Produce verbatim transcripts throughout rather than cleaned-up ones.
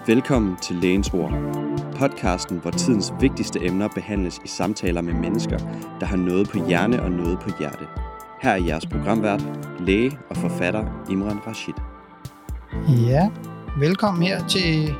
Velkommen til Lægens Ord, podcasten, hvor tidens vigtigste emner behandles i samtaler med mennesker, der har noget på hjerne og noget på hjerte. Her er jeres programvært, læge og forfatter Imran Rashid. Ja, velkommen her til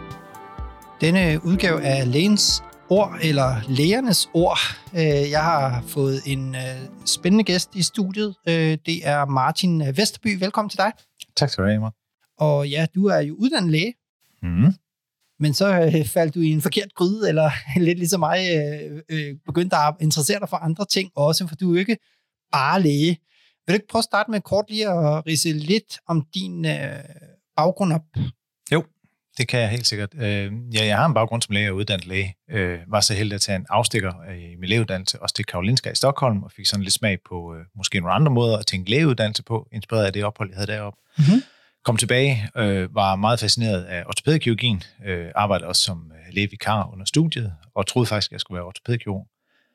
denne udgave af Lægens Ord, eller Lægernes Ord. Jeg har fået en spændende gæst i studiet. Det er Martin Vesterby. Velkommen til dig. Tak skal du have, Imran. Og ja, du er jo uddannet læge. Mm. Men så øh, faldt du i en forkert gryde, eller lidt ligesom mig, øh, øh, begyndte at interessere dig for andre ting også, for du er jo ikke bare læge. Vil du ikke prøve at starte med kort lige at ridse lidt om din øh, baggrund op? Jo, det kan jeg helt sikkert. Øh, ja, jeg har en baggrund som læge og uddannet læge. Øh, var så heldig at tage en afstikker i min lægeuddannelse, også til Karolinska i Stockholm, og fik sådan lidt smag på øh, måske nogle andre måder at tænke lægeuddannelse på, inspireret af det ophold, jeg havde deroppe. Mm-hmm. Kom tilbage, øh, var meget fascineret af ortopædkirurgien, øh, arbejdede også som øh, lægevikar under studiet, og troede faktisk, at jeg skulle være ortopædkirurg.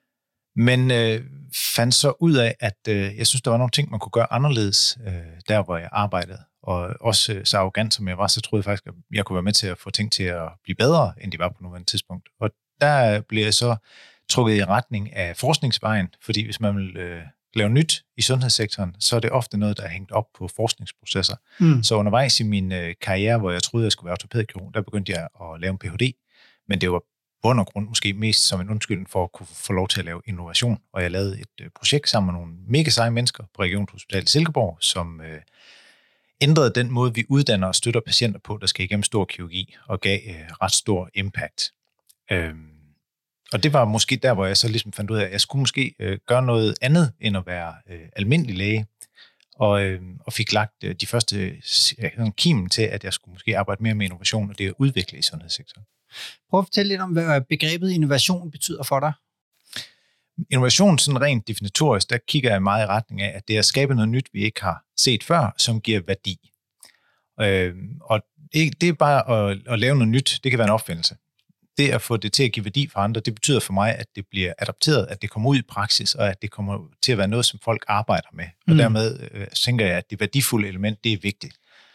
Men øh, fandt så ud af, at øh, jeg synes, der var nogle ting, man kunne gøre anderledes, øh, der hvor jeg arbejdede. Og også øh, så arrogant som jeg var, så troede jeg faktisk, at jeg kunne være med til at få ting til at blive bedre, end de var på nuværende tidspunkt. Og der blev jeg så trukket i retning af forskningsvejen, fordi hvis man vil øh, lave nyt i sundhedssektoren, så er det ofte noget, der er hængt op på forskningsprocesser. Mm. Så undervejs i min øh, karriere, hvor jeg troede, jeg skulle være ortopædkirurg, der begyndte jeg at lave en P H D, men det var bund og grund måske mest som en undskyldning for at kunne få lov til at lave innovation. Og jeg lavede et øh, projekt sammen med nogle mega seje mennesker på Regionshospitalet i Silkeborg, som øh, ændrede den måde, vi uddanner og støtter patienter på, der skal igennem stor kirurgi, og gav øh, ret stor impact. Øhm, Og det var måske der, hvor jeg så ligesom fandt ud af, at jeg skulle måske øh, gøre noget andet, end at være øh, almindelig læge. Og, øh, og fik lagt øh, de første øh, kimen til, at jeg skulle måske arbejde mere med innovation, og det at udvikle i sundhedssektoren. Prøv at fortælle lidt om, hvad begrebet innovation betyder for dig. Innovation, sådan rent definitorisk, der kigger jeg meget i retning af, at det er at skabe noget nyt, vi ikke har set før, som giver værdi. Øh, og det, det er bare at, at lave noget nyt, det kan være en opfindelse. Det at få det til at give værdi for andre, det betyder for mig, at det bliver adapteret, at det kommer ud i praksis, og at det kommer til at være noget, som folk arbejder med. Og mm. dermed øh, tænker jeg, at det værdifulde element, det er vigtigt.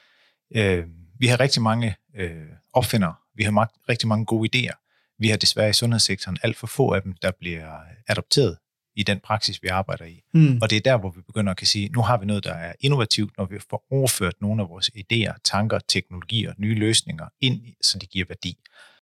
Øh, vi har rigtig mange øh, opfindere, vi har magt, rigtig mange gode idéer. Vi har desværre i sundhedssektoren alt for få af dem, der bliver adopteret i den praksis, vi arbejder i. Mm. Og det er der, hvor vi begynder at kan sige, nu har vi noget, der er innovativt, når vi får overført nogle af vores idéer, tanker, teknologier, nye løsninger ind, så de giver værdi.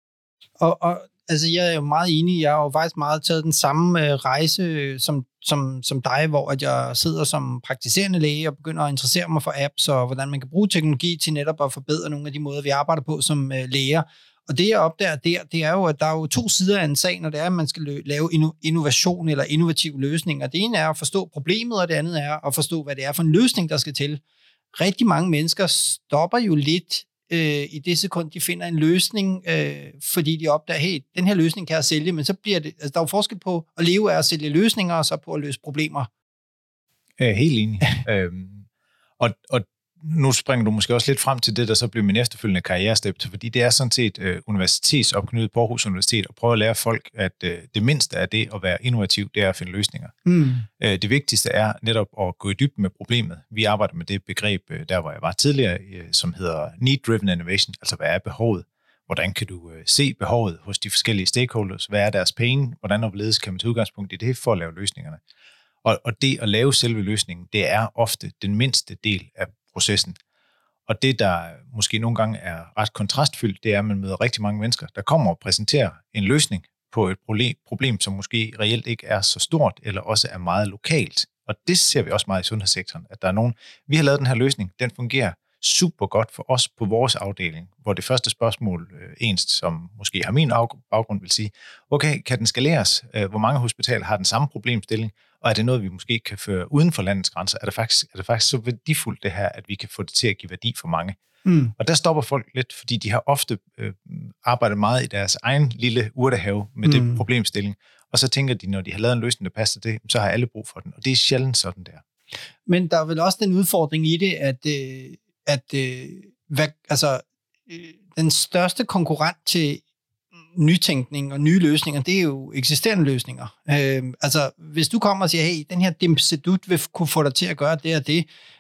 Og, og altså, jeg er jo meget enig. Jeg har jo faktisk meget taget den samme øh, rejse som, som, som dig, hvor at jeg sidder som praktiserende læge og begynder at interessere mig for apps og hvordan man kan bruge teknologi til netop at forbedre nogle af de måder, vi arbejder på som øh, læger. Og det, jeg opdager der, det er jo, at der er jo to sider af en sag, når det er, at man skal lø- lave inno- innovation eller innovative løsninger. Det ene er at forstå problemet, og det andet er at forstå, hvad det er for en løsning, der skal til. Rigtig mange mennesker stopper jo lidt i det sekund, de finder en løsning, øh, fordi de opdager, hey, den her løsning kan jeg sælge, men så bliver det, altså der er jo forskel på at leve af at sælge løsninger, og så på at løse problemer. Jeg er helt enig. øhm, og, og nu springer du måske også lidt frem til det, der så bliver min efterfølgende karrierestep, fordi det er sådan set øh, universitetsopknyttet på Aarhus Universitet, og prøve at lære folk, at øh, det mindste af det at være innovativ, det er at finde løsninger. Mm. Øh, det vigtigste er netop at gå i dybden med problemet. Vi arbejder med det begreb, øh, der hvor jeg var tidligere, øh, som hedder need-driven innovation, altså hvad er behovet? Hvordan kan du øh, se behovet hos de forskellige stakeholders? Hvad er deres pain? Hvordan og hvorledes kan man tage udgangspunkt i det for at lave løsningerne? Og, og det at lave selve løsningen, det er ofte den mindste del af processen. Og det, der måske nogle gange er ret kontrastfyldt, det er, at man møder rigtig mange mennesker, der kommer og præsenterer en løsning på et problem, som måske reelt ikke er så stort, eller også er meget lokalt. Og det ser vi også meget i sundhedssektoren, at der er nogen, vi har lavet den her løsning, den fungerer super godt for os på vores afdeling, hvor det første spørgsmål, ens som måske har min baggrund, vil sige, okay, kan den skaleres? Hvor mange hospitaler har den samme problemstilling? Og er det noget, vi måske kan føre uden for landets grænser? Er det faktisk, er det faktisk så værdifuldt det her, at vi kan få det til at give værdi for mange? Mm. Og der stopper folk lidt, fordi de har ofte øh, arbejdet meget i deres egen lille urtehave med mm. det problemstilling. Og så tænker de, når de har lavet en løsning, der passer det, så har alle brug for den. Og det er sjældent sådan der. Men der er vel også den udfordring i det, at, øh, at øh, hvad, altså, øh, den største konkurrent til nytænkning og nye løsninger, det er jo eksisterende løsninger. Øh, altså, hvis du kommer og siger, hey, den her dimsedut vil kunne få dig til at gøre det og det,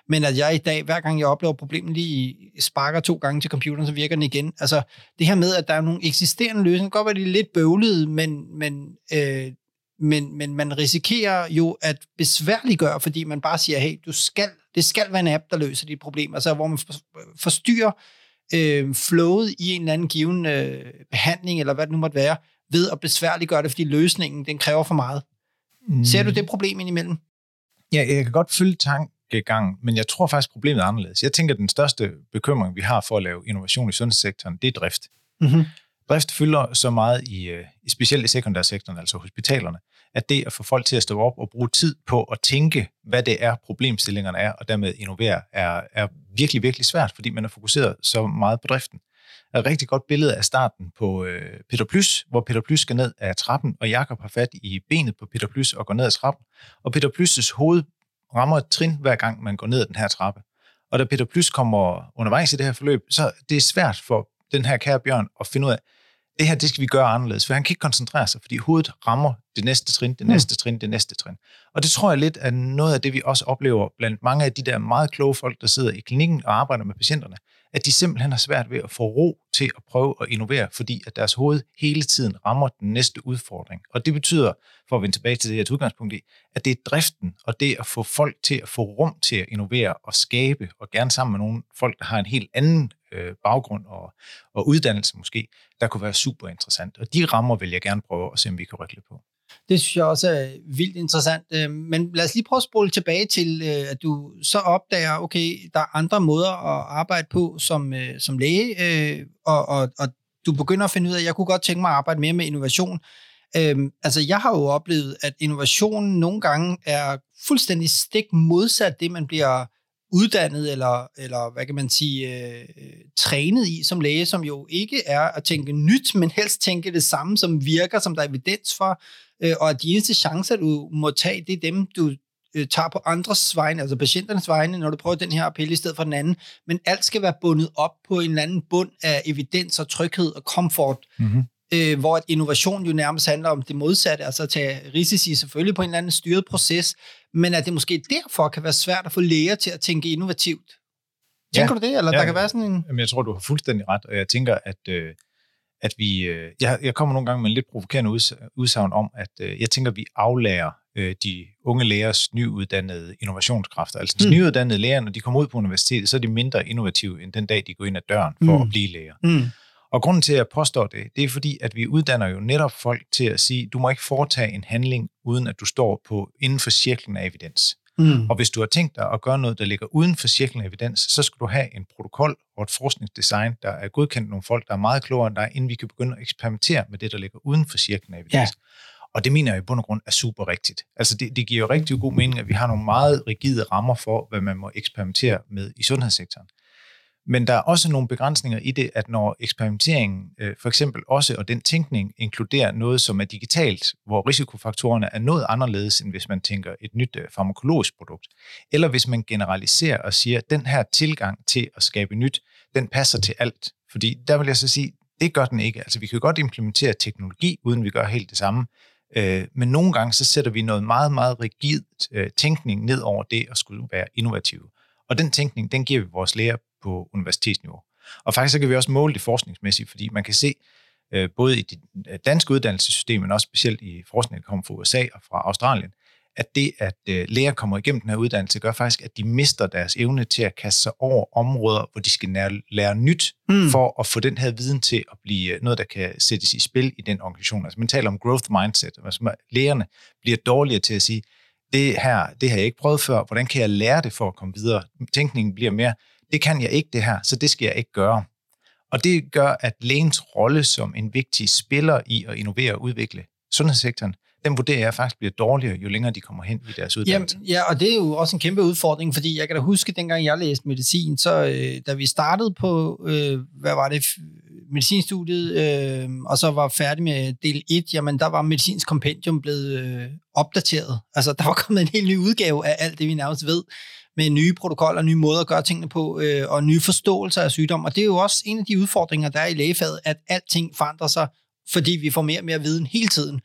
men at jeg i dag, hver gang jeg oplever problemet, lige sparker to gange til computeren, så virker den igen. Altså, det her med, at der er nogle eksisterende løsninger, det kan godt være, det er lidt bøvlet, men, men, øh, men, men man risikerer jo at besværliggøre, fordi man bare siger, hey, du skal, det skal være en app, der løser de problemer, altså hvor man forstyrrer øh, flowet i en eller anden given øh, behandling, eller hvad det nu måtte være, ved at besværliggøre det, fordi løsningen, den kræver for meget. Mm. Ser du det problem indimellem? Ja, jeg kan godt følge tankegangen, men jeg tror faktisk, problemet er anderledes. Jeg tænker, at den største bekymring, vi har for at lave innovation i sundhedssektoren, det er drift. Mm-hmm. Drift fylder så meget, i, i specielt i sekundærsektoren, altså hospitalerne, at det at få folk til at stå op og bruge tid på at tænke, hvad det er, problemstillingerne er, og dermed innovere, er, er virkelig, virkelig svært, fordi man er fokuseret så meget på driften. Der er et rigtig godt billede af starten på øh, Peter Plys, hvor Peter Plys skal ned ad trappen, og Jakob har fat i benet på Peter Plys og går ned ad trappen. Og Peter Plys' hoved rammer et trin, hver gang man går ned ad den her trappe. Og da Peter Plys kommer undervejs i det her forløb, så det er svært for den her kære Bjørn at finde ud af, det her, det skal vi gøre anderledes, for han kan ikke koncentrere sig, fordi hovedet rammer det næste trin, det næste trin, det næste trin. Og det tror jeg lidt er noget af det, vi også oplever blandt mange af de der meget kloge folk, der sidder i klinikken og arbejder med patienterne, at de simpelthen har svært ved at få ro til at prøve at innovere, fordi at deres hoved hele tiden rammer den næste udfordring. Og det betyder, for at vende tilbage til det her udgangspunkt i, at det er driften og det at få folk til at få rum til at innovere og skabe, og gerne sammen med nogle folk, der har en helt anden øh, baggrund og, og uddannelse måske, der kunne være super interessant. Og de rammer vil jeg gerne prøve at se, om vi kan rykke lidt på. Det synes jeg også er vildt interessant. Men lad os lige prøve at spole tilbage til, at du så opdager, okay, der er andre måder at arbejde på som, som læge, og, og, og du begynder at finde ud af, at jeg kunne godt tænke mig at arbejde mere med innovation. Altså, jeg har jo oplevet, at innovationen nogle gange er fuldstændig stik modsat det, man bliver uddannet, eller, eller hvad kan man sige, øh, trænet i som læge, som jo ikke er at tænke nyt, men helst tænke det samme, som virker, som der er evidens for, øh, og at de eneste chancer, du må tage, det er dem, du øh, tager på andres vegne, altså patienternes vegne, når du prøver den her pille i stedet for den anden, men alt skal være bundet op på en eller anden bund af evidens og tryghed og komfort, mm-hmm. øh, hvor at innovation jo nærmest handler om det modsatte, altså at tage risici selvfølgelig på en eller anden styret proces, men at det måske derfor kan være svært at få læger til at tænke innovativt. Tænker ja, du det, eller ja, der kan være sådan en... Jamen, jeg tror, du har fuldstændig ret, og jeg tænker, at, øh, at vi... Øh, jeg, jeg kommer nogle gange med en lidt provokerende uds, udsagn om, at øh, jeg tænker, at vi aflærer øh, de unge lægers nyuddannede innovationskræfter. Altså de mm. nyuddannede læger, når de kommer ud på universitetet, så er de mindre innovative, end den dag, de går ind ad døren for mm. at blive læger. Mm. Og grunden til, at jeg påstår det, det er fordi, at vi uddanner jo netop folk til at sige, du må ikke foretage en handling, uden at du står på inden for cirklen af evidens. Mm. Og hvis du har tænkt dig at gøre noget, der ligger uden for cirklen af evidens, så skal du have en protokol og et forskningsdesign, der er godkendt nogle folk, der er meget klogere end dig, inden vi kan begynde at eksperimentere med det, der ligger uden for cirklen af evidens. Ja. Og det mener jeg i bund og grund er super rigtigt. Altså det, det giver jo rigtig god mening, at vi har nogle meget rigide rammer for, hvad man må eksperimentere med i sundhedssektoren. Men der er også nogle begrænsninger i det, at når eksperimenteringen øh, for eksempel også, og den tænkning inkluderer noget, som er digitalt, hvor risikofaktorerne er noget anderledes, end hvis man tænker et nyt øh, farmakologisk produkt. Eller hvis man generaliserer og siger, at den her tilgang til at skabe nyt, den passer til alt. Fordi der vil jeg så sige, det gør den ikke. Altså vi kan godt implementere teknologi, uden vi gør helt det samme. Øh, men nogle gange så sætter vi noget meget, meget rigidt øh, tænkning ned over det at skulle være innovative. Og den tænkning, den giver vi vores læger på universitetsniveau. Og faktisk så kan vi også måle det forskningsmæssigt, fordi man kan se, øh, både i det danske uddannelsessystem, men også specielt i forskning, der kommer fra U S A og fra Australien, at det, at øh, læger kommer igennem den her uddannelse, gør faktisk, at de mister deres evne til at kaste sig over områder, hvor de skal lære, lære nyt, mm. for at få den her viden til at blive noget, der kan sættes i spil i den organisation. Altså man taler om growth mindset. Altså, lægerne bliver dårligere til at sige, det her, det har jeg ikke prøvet før, hvordan kan jeg lære det for at komme videre? Tænkningen bliver mere, det kan jeg ikke det her, så det skal jeg ikke gøre. Og det gør, at lægens rolle som en vigtig spiller i at innovere og udvikle sundhedssektoren, den vurderer jeg faktisk bliver dårligere, jo længere de kommer hen i deres uddannelse. Jamen, ja, og det er jo også en kæmpe udfordring, fordi jeg kan da huske, dengang jeg læste medicin, så øh, da vi startede på, øh, hvad var det, medicinstudiet, øh, og så var færdig med del et, jamen der var medicinsk kompendium blevet øh, opdateret. Altså der var kommet en helt ny udgave af alt det, vi nærmest ved, med nye protokoller, nye måder at gøre tingene på, øh, og nye forståelser af sygdom. Og det er jo også en af de udfordringer, der er i lægefaget, at alting forandrer sig, fordi vi får mere og mere viden hele tiden.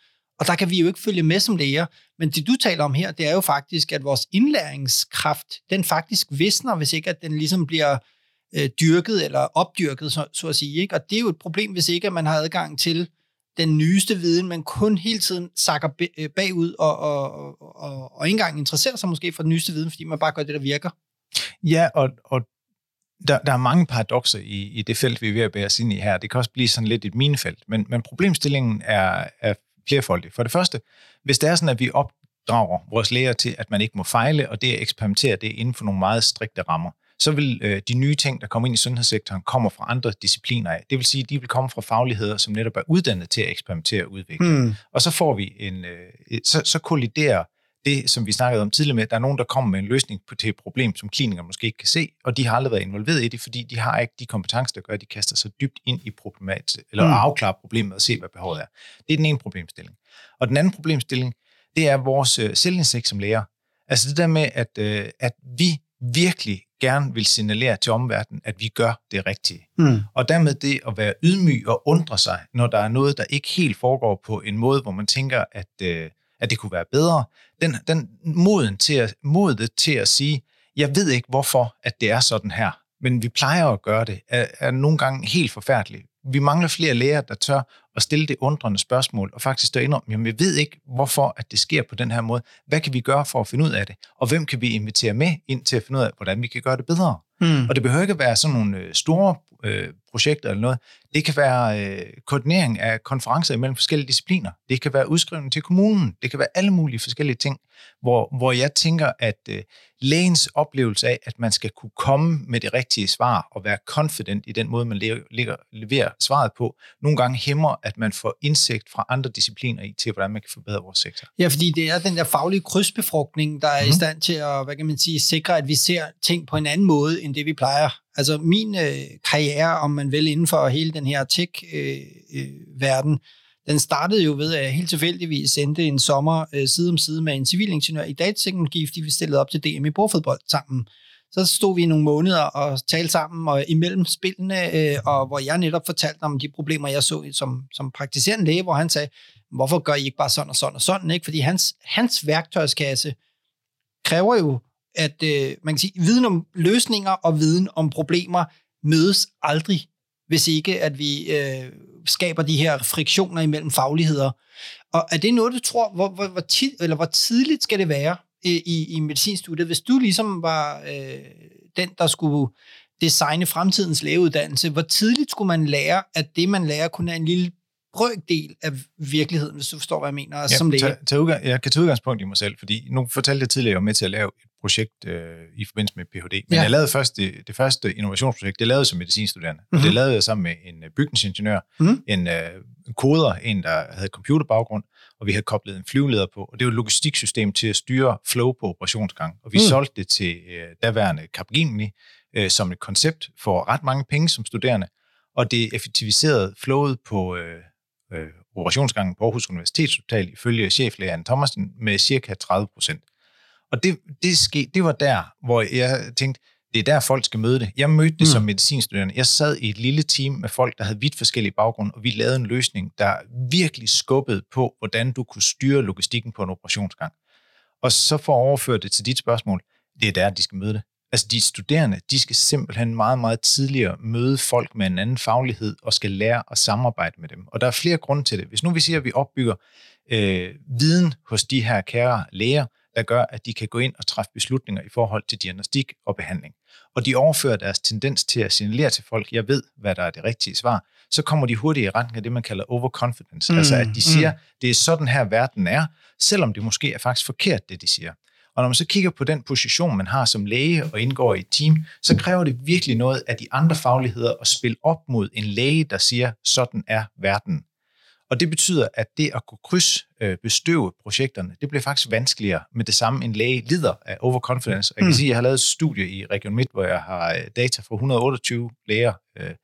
Og der kan vi jo ikke følge med som læger. Men det, du taler om her, det er jo faktisk, at vores indlæringskraft, den faktisk visner, hvis ikke at den ligesom bliver øh, dyrket eller opdyrket, så, så at sige. Ikke? Og det er jo et problem, hvis ikke at man har adgang til den nyeste viden, men kun hele tiden sakker bagud og, og, og, og, og ikke engang interesserer sig måske for den nyeste viden, fordi man bare gør det, der virker. Ja, og, og der, der er mange paradokser i, i det felt, vi er ved at bære os ind i her. Det kan også blive sådan lidt et minefelt, men, men problemstillingen er, er flerfoldig. For det første, hvis det er sådan, at vi opdrager vores læger til, at man ikke må fejle, og det at eksperimentere det inden for nogle meget strikte rammer, så vil øh, de nye ting, der kommer ind i sundhedssektoren, komme fra andre discipliner af. Det vil sige, at de vil komme fra fagligheder, som netop er uddannet til at eksperimentere og udvikle. Hmm. Og så får vi en, øh, så, så kolliderer det, som vi snakkede om tidligere med, der er nogen, der kommer med en løsning på, til et problem, som klinikere måske ikke kan se, og de har aldrig været involveret i det, fordi de har ikke de kompetencer, der gør, at de kaster sig dybt ind i problemet, eller hmm. afklare problemet og se, hvad behovet er. Det er den ene problemstilling. Og den anden problemstilling, det er vores øh, selvindsigt som læger. Altså det der med, at, øh, at vi virkelig gerne vil signalere til omverdenen, at vi gør det rigtige. Mm. Og dermed det at være ydmyg og undre sig, når der er noget, der ikke helt foregår på en måde, hvor man tænker, at, øh, at det kunne være bedre. Den, den moden til at, modet til at sige, jeg ved ikke, hvorfor at det er sådan her, men vi plejer at gøre det, er, er nogle gange helt forfærdeligt. Vi mangler flere læger, der tør at stille det undrende spørgsmål, og faktisk stå ind om, jamen jeg ved ikke, hvorfor at det sker på den her måde. Hvad kan vi gøre for at finde ud af det? Og hvem kan vi invitere med ind til at finde ud af, hvordan vi kan gøre det bedre? Mm. Og det behøver ikke at være sådan nogle store øh, projekter eller noget. Det kan være øh, koordinering af konferencer imellem forskellige discipliner. Det kan være udskrivning til kommunen. Det kan være alle mulige forskellige ting, hvor, hvor jeg tænker, at øh, lægens oplevelse af, at man skal kunne komme med det rigtige svar og være confident i den måde, man lever, leverer svaret på, nogle gange hæmmer, at man får indsigt fra andre discipliner i til, hvordan man kan forbedre vores sektor. Ja, fordi det er den der faglige krydsbefrugtning, der er mm. i stand til at, hvad kan man sige, sikre, at vi ser ting på en anden måde, end det vi plejer. Altså min øh, karriere, om man vil, inden for hele den her tech-verden, øh, øh, den startede jo ved, at jeg helt tilfældigvis sendte en sommer øh, side om side med en civilingeniør i datateknologi, fordi vi stillede op til D M i bordfodbold sammen. Så stod vi i nogle måneder og talte sammen og imellem spillene, øh, og hvor jeg netop fortalte om de problemer, jeg så som, som praktiserende læge, hvor han sagde, hvorfor gør I ikke bare sådan og sådan og sådan, ikke? Fordi hans, hans værktøjskasse kræver jo, at øh, man kan sige, viden om løsninger og viden om problemer mødes aldrig, hvis ikke at vi øh, skaber de her friktioner imellem fagligheder. Og er det noget, du tror, hvor, hvor, hvor, tid, eller hvor tidligt skal det være i, i medicinstudiet, hvis du ligesom var øh, den, der skulle designe fremtidens lægeuddannelse, hvor tidligt skulle man lære, at det, man lærer, kun er en lille brøkdel af virkeligheden, hvis du forstår, hvad jeg mener, altså, ja, som læge? Tag, tag udgang, jeg kan tage udgangspunkt i mig selv, fordi nu fortalte jeg tidligere, at jeg var med til at lave et projekt øh, i forbindelse med P H D, men ja. jeg lavede først det, det første innovationsprojekt, det lavede jeg som medicinstuderende, mm-hmm. og det lavede jeg sammen med en bygningsingeniør, mm-hmm. en, øh, en koder, en, der havde computerbaggrund, og vi havde koblet en flyveleder på, og det var et logistiksystem til at styre flow på operationsgang, og vi mm. solgte det til øh, daværende Capgemini øh, som et koncept for ret mange penge som studerende, og det effektiviserede flowet på øh, øh, operationsgangen på Aarhus Universitetshospital ifølge cheflæge Anne Thomasen med cirka tredive procent. Og det, det, ske, det var der, hvor jeg tænkte, det er der, folk skal møde det. Jeg mødte det mm. som medicinstuderende. Jeg sad i et lille team med folk, der havde vidt forskellige baggrunde, og vi lavede en løsning, der virkelig skubbede på, hvordan du kunne styre logistikken på en operationsgang. Og så for at overføre det til dit spørgsmål, det er der, de skal møde det. Altså de studerende, de skal simpelthen meget, meget tidligere møde folk med en anden faglighed og skal lære at samarbejde med dem. Og der er flere grunde til det. Hvis nu vi siger, at vi opbygger øh, viden hos de her kære læger, der gør, at de kan gå ind og træffe beslutninger i forhold til diagnostik og behandling. Og de overfører deres tendens til at signalere til folk, jeg ved, hvad der er det rigtige svar, så kommer de hurtigt i retning af det, man kalder overconfidence. Mm, altså at de siger, mm. det er sådan her verden er, selvom det måske er faktisk forkert, det de siger. Og når man så kigger på den position, man har som læge og indgår i et team, så kræver det virkelig noget af de andre fagligheder at spille op mod en læge, der siger, sådan er verden. Og det betyder, at det at kunne krydsbestøve projekterne, det bliver faktisk vanskeligere med det samme. En læge lider af overconfidence. Jeg kan mm. sige, at jeg har lavet et studie i Region Midt, hvor jeg har data fra et hundrede og otteogtyve læger.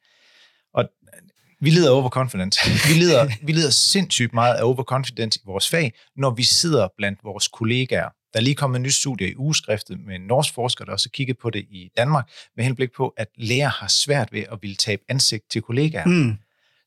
Og vi lider af overconfidence. Vi lider, vi lider sindssygt meget af overconfidence i vores fag, når vi sidder blandt vores kollegaer. Der er lige kommet et nyt studie i Ugeskriftet med en norsk forsker, der også kigget på det i Danmark, med henblik på, at læger har svært ved at ville tabe ansigt til kollegaer. Mm.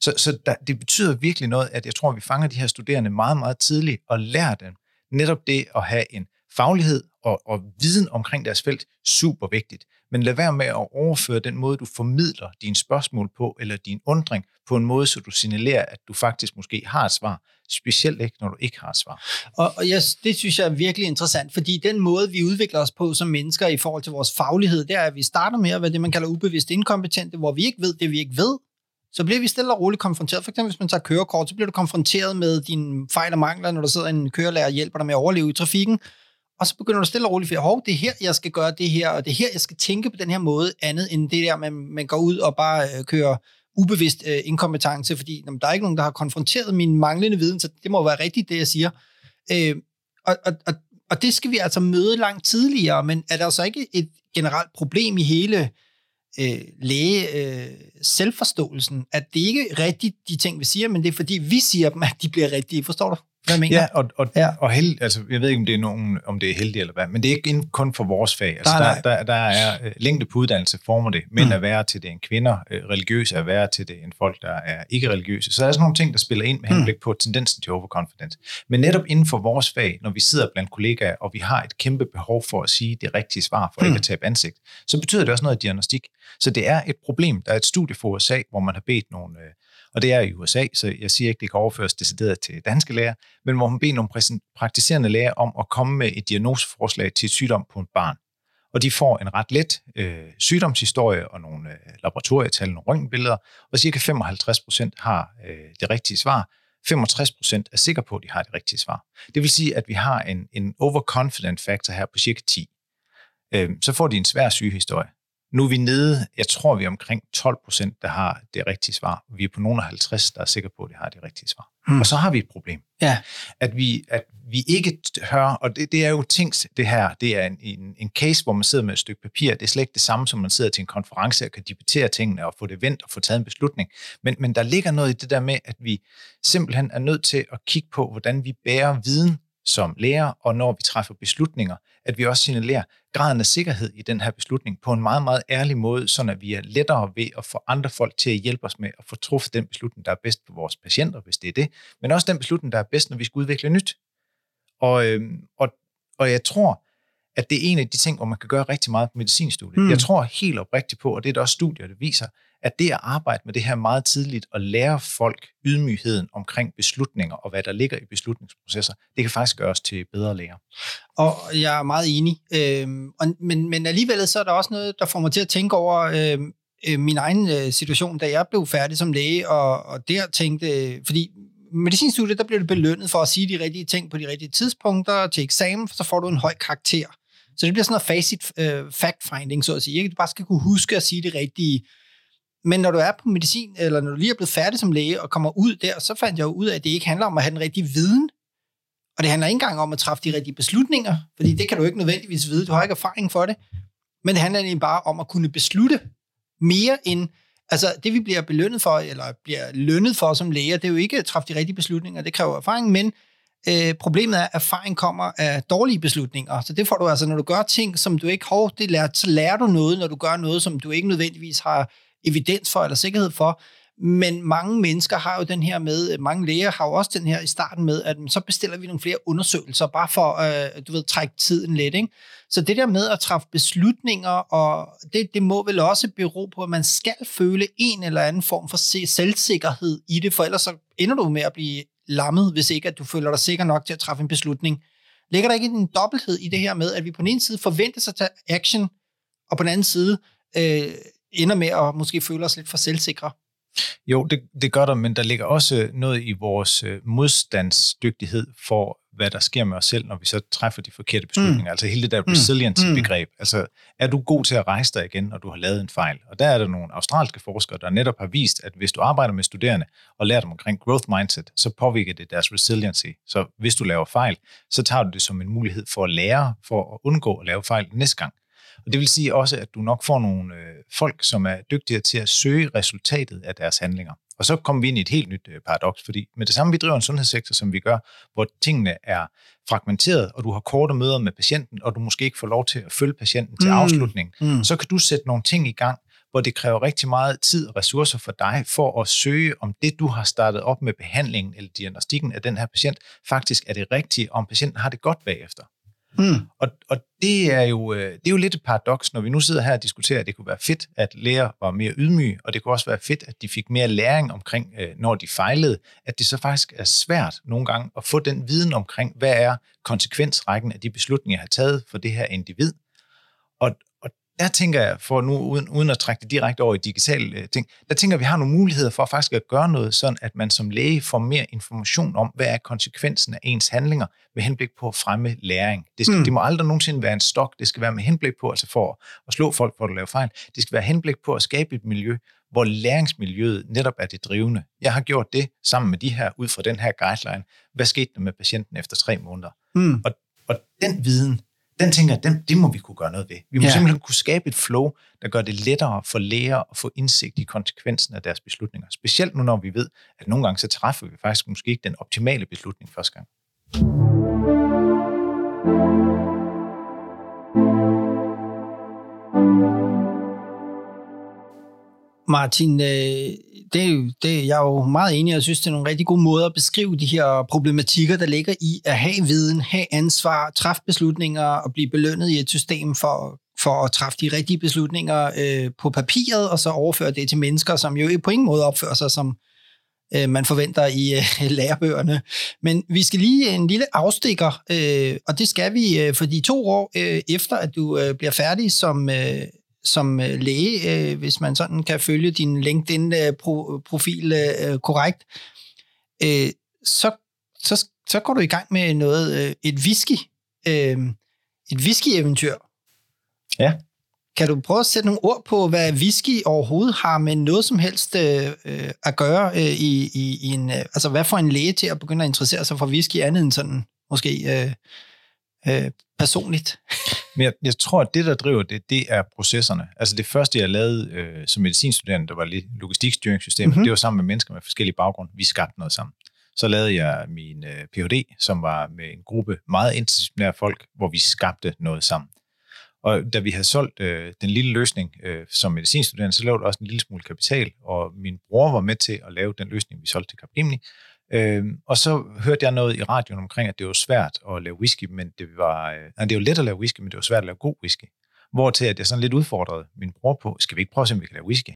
Så, så der, det betyder virkelig noget, at jeg tror, at vi fanger de her studerende meget, meget tidligt og lærer dem netop det at have en faglighed og, og viden omkring deres felt, super vigtigt. Men lad være med at overføre den måde, du formidler dine spørgsmål på, eller din undring på en måde, så du signalerer, at du faktisk måske har et svar, specielt ikke, når du ikke har et svar. Og, og jeg, det synes jeg er virkelig interessant, fordi den måde, vi udvikler os på som mennesker i forhold til vores faglighed, det er, at vi starter med at være det, man kalder ubevidst inkompetente, hvor vi ikke ved det, vi ikke ved. Så bliver vi stille og roligt konfronteret. For eksempel, hvis man tager kørekort, så bliver du konfronteret med dine fejl og mangler, når der sidder en kørelærer og hjælper dig med at overleve i trafikken. Og så begynder du stille og roligt, for hov, det er her, jeg skal gøre det her, og det er her, jeg skal tænke på den her måde, andet end det der, man, man går ud og bare øh, kører ubevidst øh, inkompetence, fordi jamen, der er ikke nogen, der har konfronteret min manglende viden, så det må være rigtigt, det jeg siger. Øh, og, og, og, og det skal vi altså møde langt tidligere, men er der så ikke et generelt problem i hele øh, læge øh, selvforståelsen, at det ikke er rigtigt, de ting, vi siger, men det er fordi, vi siger dem, at de bliver rigtige, forstår du? Hvad mener? Ja, og, og, ja. og held, altså, jeg ved ikke, om det er nogen, om det er heldigt eller hvad, men det er ikke kun for vores fag. Altså, nej, nej. Der, der, der er uh, længde på uddannelse former det. Mænd mm. er værre til det end kvinder, uh, religiøse er værre til det end folk, der er ikke religiøse. Så der er sådan nogle ting, der spiller ind med henblik på tendensen til overconfidence. Men netop inden for vores fag, når vi sidder blandt kollegaer, og vi har et kæmpe behov for at sige det rigtige svar, for mm. ikke at tabe ansigt, så betyder det også noget diagnostik. Så det er et problem. Der er et studie for U S A, hvor man har bedt nogle... Uh, og det er i U S A, så jeg siger ikke, det kan overføres decideret til danske læger, men hvor man beder nogle praktiserende læger om at komme med et diagnoseforslag til et sygdom på et barn. Og de får en ret let øh, sygdomshistorie og nogle øh, laboratorietal, nogle røntgenbilleder, og cirka femoghalvtreds procent har øh, det rigtige svar. femogtres procent er sikre på, at de har det rigtige svar. Det vil sige, at vi har en, en overconfident factor her på cirka ti. Øh, så får de en svær sygehistorie. Nu er vi nede, jeg tror, vi er omkring tolv procent, der har det rigtige svar. Vi er på nogle af halvtreds, der er sikre på, at de har det rigtige svar. Hmm. Og så har vi et problem. Ja. At, vi, at vi ikke hører, og det, det er jo ting, det her, det er en, en, en case, hvor man sidder med et stykke papir. Det er slet ikke det samme, som man sidder til en konference og kan debattere tingene og få det vendt og få taget en beslutning. Men, men der ligger noget i det der med, at vi simpelthen er nødt til at kigge på, hvordan vi bærer viden som lærer, og når vi træffer beslutninger, at vi også signalerer graden af sikkerhed i den her beslutning på en meget, meget ærlig måde, så at vi er lettere ved at få andre folk til at hjælpe os med at få truffet den beslutning, der er bedst for vores patienter, hvis det er det, men også den beslutning, der er bedst, når vi skal udvikle nyt. Og, øhm, og, og jeg tror, at det er en af de ting, hvor man kan gøre rigtig meget på medicinstudiet. Mm. Jeg tror helt oprigtigt på, og det er der også studier, der viser, at det at arbejde med det her meget tidligt og lære folk ydmygheden omkring beslutninger og hvad der ligger i beslutningsprocesser, det kan faktisk gøre os til bedre læger. Og jeg er meget enig. Øhm, og, men, men alligevel så er der også noget, der får mig til at tænke over øhm, øh, min egen øh, situation, da jeg blev færdig som læge, og, og der tænkte, øh, fordi medicinstudiet, der bliver du belønnet for at sige de rigtige ting på de rigtige tidspunkter til eksamen, så får du en høj karakter. Så det bliver sådan noget facit, øh, fact-finding, så at sige. Ikke? Du bare skal kunne huske at sige det rigtige. Men når du er på medicin, eller når du lige er blevet færdig som læge og kommer ud der, så fandt jeg jo ud af, at det ikke handler om at have den rigtige viden. Og det handler ikke engang om at træffe de rigtige beslutninger, fordi det kan du ikke nødvendigvis vide. Du har ikke erfaring for det. Men det handler egentlig bare om at kunne beslutte mere end... Altså, det vi bliver belønnet for, eller bliver lønnet for som læger, det er jo ikke at træffe de rigtige beslutninger. Det kræver erfaring, men øh, problemet er, at erfaring kommer af dårlige beslutninger. Så det får du altså, når du gør ting, som du ikke har, det lærer, så lærer du noget, når du gør noget, som du ikke nødvendigvis har evidens for eller sikkerhed for. Men mange mennesker har jo den her med, mange læger har jo også den her i starten med, at så bestiller vi nogle flere undersøgelser, bare for at, du ved, trække tiden lidt, ikke? Så det der med at træffe beslutninger, og det, det må vel også bero på, at man skal føle en eller anden form for selvsikkerhed i det, for ellers så ender du med at blive lammet, hvis ikke at du føler dig sikker nok til at træffe en beslutning. Ligger der ikke en dobbelthed i det her med, at vi på den ene side forventer sig at tage action, og på den anden side øh, ender med at måske føle os lidt for selvsikre? Jo, det, det gør der, men der ligger også noget i vores øh, modstandsdygtighed for, hvad der sker med os selv, når vi så træffer de forkerte beslutninger. Mm. Altså hele det der resilience-begreb. Mm. Altså, er du god til at rejse dig igen, når du har lavet en fejl? Og der er der nogle australske forskere, der netop har vist, at hvis du arbejder med studerende og lærer dem omkring growth mindset, så påvirker det deres resiliency. Så hvis du laver fejl, så tager du det som en mulighed for at lære, for at undgå at lave fejl næste gang. Og det vil sige også, at du nok får nogle øh, folk, som er dygtigere til at søge resultatet af deres handlinger. Og så kommer vi ind i et helt nyt øh, paradoks, fordi med det samme, vi driver en sundhedssektor, som vi gør, hvor tingene er fragmenteret, og du har korte møder med patienten, og du måske ikke får lov til at følge patienten til mm. afslutning, mm. så kan du sætte nogle ting i gang, hvor det kræver rigtig meget tid og ressourcer for dig for at søge, om det, du har startet op med behandlingen eller diagnostikken af den her patient, faktisk er det rigtige, om patienten har det godt bagefter. Mm. Og, og det, er jo, det er jo lidt et paradoks, når vi nu sidder her og diskuterer, at det kunne være fedt, at læger var mere ydmyge, og det kunne også være fedt, at de fik mere læring omkring, når de fejlede, at det så faktisk er svært nogle gange at få den viden omkring, hvad er konsekvensrækken af de beslutninger, jeg har taget for det her individ. Og, og der tænker jeg, for nu uden, uden at trække det direkte over i digitale ting, der tænker jeg, at vi har nogle muligheder for faktisk at gøre noget, sådan at man som læge får mere information om, hvad er konsekvensen af ens handlinger, med henblik på at fremme læring. Det, skal, mm. det må aldrig nogensinde være en stok, det skal være med henblik på, altså for at slå folk for at lave fejl, det skal være henblik på at skabe et miljø, hvor læringsmiljøet netop er det drivende. Jeg har gjort det sammen med de her, ud fra den her guideline. Hvad skete der med patienten efter tre måneder? Mm. Og, og den viden, den tænker jeg, den, det må vi kunne gøre noget ved. Vi må ja. simpelthen kunne skabe et flow, der gør det lettere for læger at få indsigt i konsekvensen af deres beslutninger. Specielt nu, når vi ved, at nogle gange så træffer vi faktisk måske ikke den optimale beslutning første gang. Martin, det er jo, det, jeg er jo meget enig, og jeg synes, det er nogle rigtig gode måder at beskrive de her problematikker, der ligger i at have viden, have ansvar, træffe beslutninger og blive belønnet i et system for, for at træffe de rigtige beslutninger øh, på papiret, og så overføre det til mennesker, som jo på ingen måde opfører sig, som øh, man forventer i øh, lærebøgerne. Men vi skal lige en lille afstikker, øh, og det skal vi øh, for de to år øh, efter, at du øh, bliver færdig som øh, som læge, øh, hvis man sådan kan følge din LinkedIn-profil øh, korrekt, øh, så, så, så går du i gang med noget, øh, et whisky, øh, et whisky-eventyr. Ja. Kan du prøve at sætte nogle ord på, hvad whisky overhovedet har med noget som helst øh, at gøre øh, i, i, i en, øh, altså hvad får en læge til at begynde at interessere sig for whisky andet end sådan, måske øh, øh, personligt? Men jeg, jeg tror, at det, der driver det, det er processerne. Altså det første, jeg lavede øh, som medicinstuderende, der var lidt logistikstyringssystem, mm-hmm. det var sammen med mennesker med forskellige baggrunde. Vi skabte noget sammen. Så lavede jeg min øh, P H D, som var med en gruppe meget interdisciplinære folk, hvor vi skabte noget sammen. Og da vi havde solgt øh, den lille løsning øh, som medicinstuderende, så lavede det også en lille smule kapital, og min bror var med til at lave den løsning, vi solgte til Capgemini. Øhm, og så hørte jeg noget i radioen omkring, at det var svært at lave whisky, men det var, øh, nej, det var let at lave whisky, men det var svært at lave god whisky. Hvortil at jeg sådan lidt udfordrede min bror på, skal vi ikke prøve at se, om vi kan lave whisky?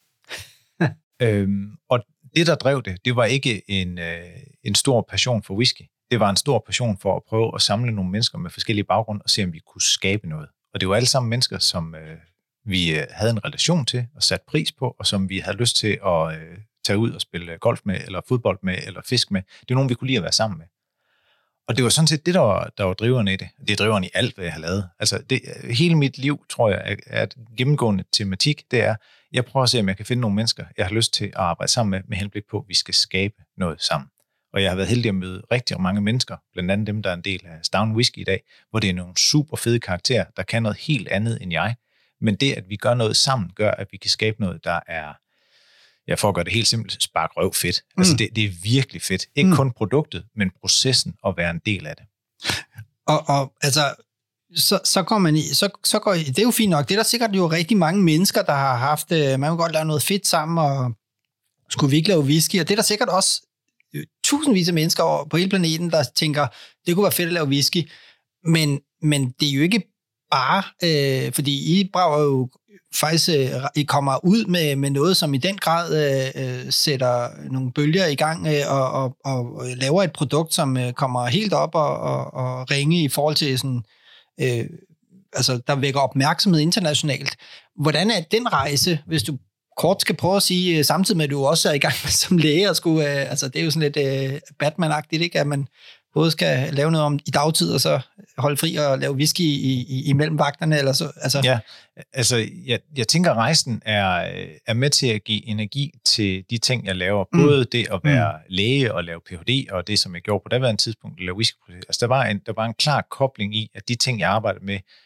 øhm, og det, der drev det, det var ikke en, øh, en stor passion for whisky. Det var en stor passion for at prøve at samle nogle mennesker med forskellige baggrunde og se, om vi kunne skabe noget. Og det var alle sammen mennesker, som øh, vi øh, havde en relation til og satte pris på, og som vi havde lyst til at øh, tage ud og spille golf med, eller fodbold med, eller fisk med. Det var nogen, vi kunne lide at være sammen med. Og det var sådan set det, der var, der var driverne i det. Det er driverne i alt, hvad jeg har lavet. Altså, det, hele mit liv, tror jeg, er, er et gennemgående tematik. Det er, jeg prøver at se, om jeg kan finde nogle mennesker, jeg har lyst til at arbejde sammen med, med henblik på, at vi skal skabe noget sammen. Og jeg har været heldig at møde rigtig mange mennesker, blandt andet dem, der er en del af Stavn Whisky i dag, hvor det er nogle super fede karakterer, der kan noget helt andet end jeg. Men det, at vi gør noget sammen, gør, at vi kan skabe noget, der er, ja, for at gøre det helt simpelt, spark røv fedt. Mm. Altså, det, det er virkelig fedt. Ikke mm. kun produktet, men processen at være en del af det. Og, og altså, så, så går man i, så, så går I, det er jo fint nok. Det er der sikkert jo rigtig mange mennesker, der har haft, man kan godt lave noget fedt sammen, og skulle vi ikke lave whisky, og det er der sikkert også tusindvis af mennesker over på hele planeten, der tænker, det kunne være fedt at lave whisky, men, men det er jo ikke bare, øh, fordi I brager jo faktisk, øh, I kommer ud med, med noget, som i den grad øh, sætter nogle bølger i gang, øh, og, og, og laver et produkt, som øh, kommer helt op og, og, og ringe i forhold til sådan, øh, altså der vækker opmærksomhed internationalt. Hvordan er den rejse, hvis du kort skal prøve at sige, samtidig med, at du også er i gang med som læge, og skulle, øh, altså det er jo sådan lidt øh, Batman-agtigt, ikke? At man både skal lave noget om i dagtid, og så holde fri og lave whisky i, i, imellem vagterne, eller så. Altså. Ja, altså jeg, jeg tænker, at rejsen er, er med til at give energi til de ting, jeg laver. Både mm. det at være mm. læge og lave P H D, og det, som jeg gjorde på daværende tidspunkt, at lave whisky. Altså der var, en, der var en klar kobling i, at de ting, jeg arbejdede med,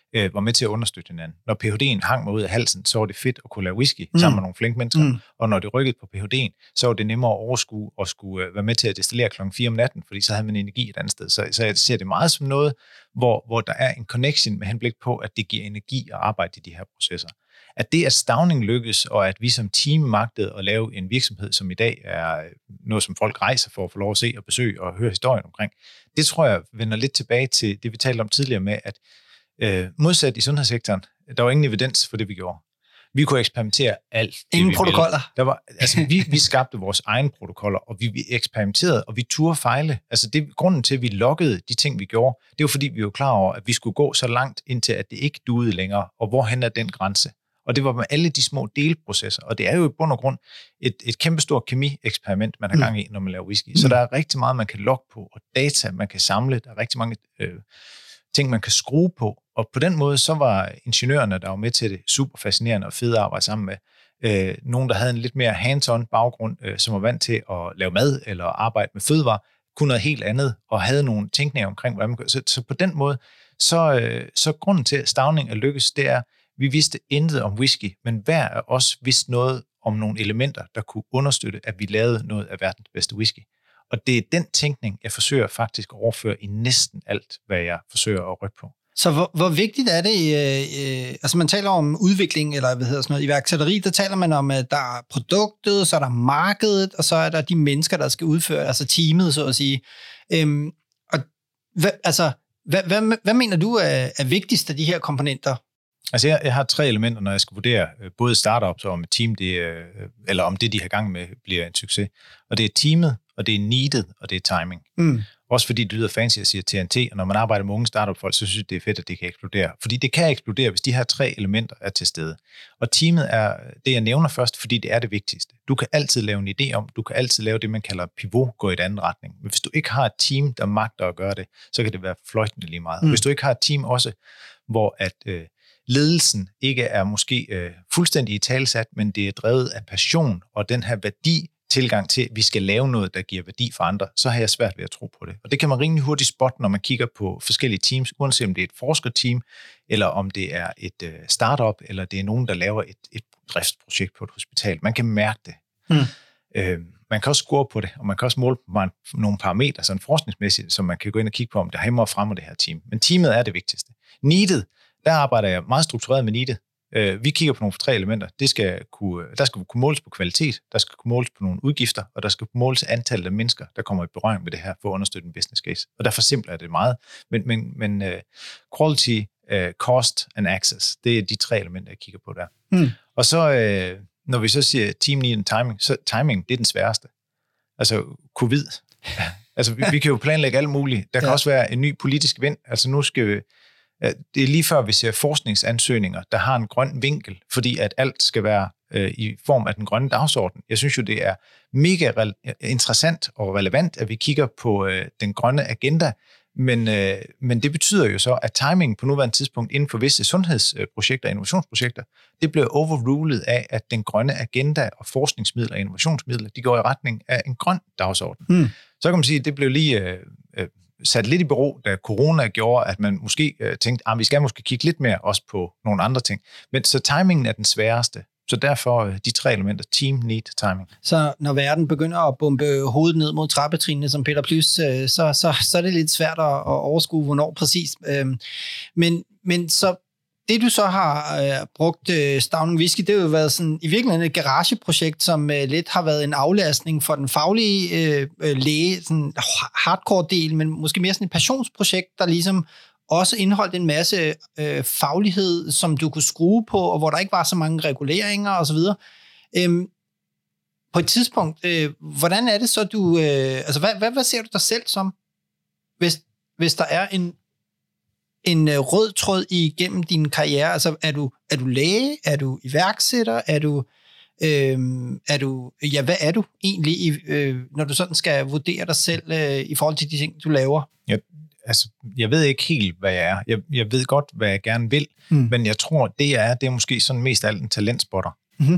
øh, var med til at understøtte hinanden. Når P H D'en hang mig ud af halsen, så var det fedt at kunne lave whisky mm. sammen med nogle flinke mennesker. Mm. Og når det rykkede på P H D'en, så var det nemmere at overskue og skulle øh, være med til at destillere klokken fire om natten, fordi så havde man energi et andet sted. Så, så jeg ser det meget som noget, hvor, hvor der er en connection med henblik på, at det giver energi at arbejde i de her processer. At det, at Stauning lykkes, og at vi som team magtede at lave en virksomhed, som i dag er noget, som folk rejser for at få lov at se og besøge og høre historien omkring, det tror jeg vender lidt tilbage til det, vi talte om tidligere med, at øh, modsat i sundhedssektoren, der var ingen evidens for det, vi gjorde. Vi kunne eksperimentere alt. Ingen protokoller. Der var, altså, vi, vi skabte vores egne protokoller, og vi, vi eksperimenterede, og vi turde fejle. Altså, det, grunden til, at vi loggede de ting, vi gjorde, det var, fordi vi var klar over, at vi skulle gå så langt, indtil at det ikke duede længere, og hvorhen er den grænse? Og det var med alle de små delprocesser, og det er jo i bund og grund et, et kæmpestort kemi-eksperiment, man har gang i, når man laver whisky. Så der er rigtig meget, man kan logge på, og data, man kan samle. Der er rigtig mange øh, ting, man kan skrue på. Og på den måde, så var ingeniørerne, der var med til det, super fascinerende og fede at arbejde sammen med. Øh, nogen, der havde en lidt mere hands-on baggrund, øh, som var vant til at lave mad eller arbejde med fødevarer, kunne noget helt andet, og havde nogle tænkninger omkring, hvordan man kunne. Så, så på den måde, så, øh, så grunden til, at Stauning er lykkes, det er, vi vidste intet om whisky, men hver af os vidste noget om nogle elementer, der kunne understøtte, at vi lavede noget af verdens bedste whisky. Og det er den tænkning, jeg forsøger faktisk at overføre i næsten alt, hvad jeg forsøger at rykke på. Så hvor, hvor vigtigt er det, øh, øh, altså man taler om udvikling, eller hvad hedder sådan noget, iværksætteri, der taler man om, at der er produktet, så er der markedet, og så er der de mennesker, der skal udføre, altså teamet, så at sige. Øhm, og hvad, altså, hvad, hvad, hvad mener du er, er vigtigst af de her komponenter? Altså jeg, jeg har tre elementer, når jeg skal vurdere øh, både startups og om et team, det, øh, eller om det, de har gang med, bliver en succes. Og det er teamet, og det er needet, og det er timing. Mm. Også fordi det lyder fancy at sige T N T, og når man arbejder med unge startup-folk, så synes jeg, det er fedt, at det kan eksplodere. Fordi det kan eksplodere, hvis de her tre elementer er til stede. Og teamet er det, jeg nævner først, fordi det er det vigtigste. Du kan altid lave en idé om, du kan altid lave det, man kalder pivot, gå i en anden retning. Men hvis du ikke har et team, der magter at gøre det, så kan det være fløjtende lige meget. Mm. Hvis du ikke har et team også, hvor at øh, ledelsen ikke er måske øh, fuldstændig italesat, men det er drevet af passion og den her værdi, tilgang til, at vi skal lave noget, der giver værdi for andre, så har jeg svært ved at tro på det. Og det kan man rimelig hurtigt spotte, når man kigger på forskellige teams, uanset om det er et forskerteam, eller om det er et uh, startup, eller det er nogen, der laver et, et driftsprojekt på et hospital. Man kan mærke det. Mm. Øh, man kan også score på det, og man kan også måle på nogle parametre, sådan forskningsmæssigt, som man kan gå ind og kigge på, om det hæmmer frem af det her team. Men teamet er det vigtigste. Needet, der arbejder jeg meget struktureret med needet. Vi kigger på nogle tre elementer. Det skal kunne, der skal kunne måles på kvalitet, der skal kunne måles på nogle udgifter, og der skal kunne måles antallet af mennesker, der kommer i berøring med det her, for at understøtte en business case. Og derfor simpelt er det meget. Men, men, men uh, quality, uh, cost and access, det er de tre elementer, jeg kigger på der. Mm. Og så, uh, når vi så siger team need and timing, så timing, det er den sværeste. Altså covid. altså vi, vi kan jo planlægge alt muligt. Der kan ja. også være en ny politisk vind. Altså nu skal vi det er lige før, vi ser forskningsansøgninger, der har en grøn vinkel, fordi at alt skal være øh, i form af den grønne dagsorden. Jeg synes jo, det er mega re- interessant og relevant, at vi kigger på øh, den grønne agenda, men, øh, men det betyder jo så, at timingen på nuværende tidspunkt inden for visse sundhedsprojekter og innovationsprojekter, det bliver overrulet af, at den grønne agenda og forskningsmidler og innovationsmidler, de går i retning af en grøn dagsorden. Mm. Så kan man sige, at det blev lige øh, øh, sat lidt i bero, da corona gjorde, at man måske øh, tænkte, at vi skal måske kigge lidt mere også på nogle andre ting. Men så timingen er den sværeste. Så derfor øh, de tre elementer, team, need, timing. Så når verden begynder at bombe hovedet ned mod trappetrinene, som Peter Plys, øh, så, så, så er det lidt svært at, at overskue, hvornår præcis. Øh, men, men så det, du så har øh, brugt øh, Stauning Whisky, det har jo været sådan, i virkeligheden et garageprojekt, som øh, lidt har været en aflastning for den faglige øh, læge, sådan hardcore del, men måske mere sådan et passionsprojekt, der ligesom også indeholdt en masse øh, faglighed, som du kunne skrue på, og hvor der ikke var så mange reguleringer osv. Øhm, på et tidspunkt, øh, hvordan er det så, du... Øh, altså, hvad, hvad, hvad ser du dig selv som, hvis, hvis der er en en øh, rød tråd igennem din karriere? Altså, er du, er du læge? Er du iværksætter? Er du... Øh, er du ja, hvad er du egentlig, øh, når du sådan skal vurdere dig selv øh, i forhold til de ting, du laver? Ja, altså, jeg ved ikke helt, hvad jeg er. Jeg, jeg ved godt, hvad jeg gerne vil, mm. men jeg tror, det jeg er, det er måske sådan mest af alt en talentspotter. Mm-hmm.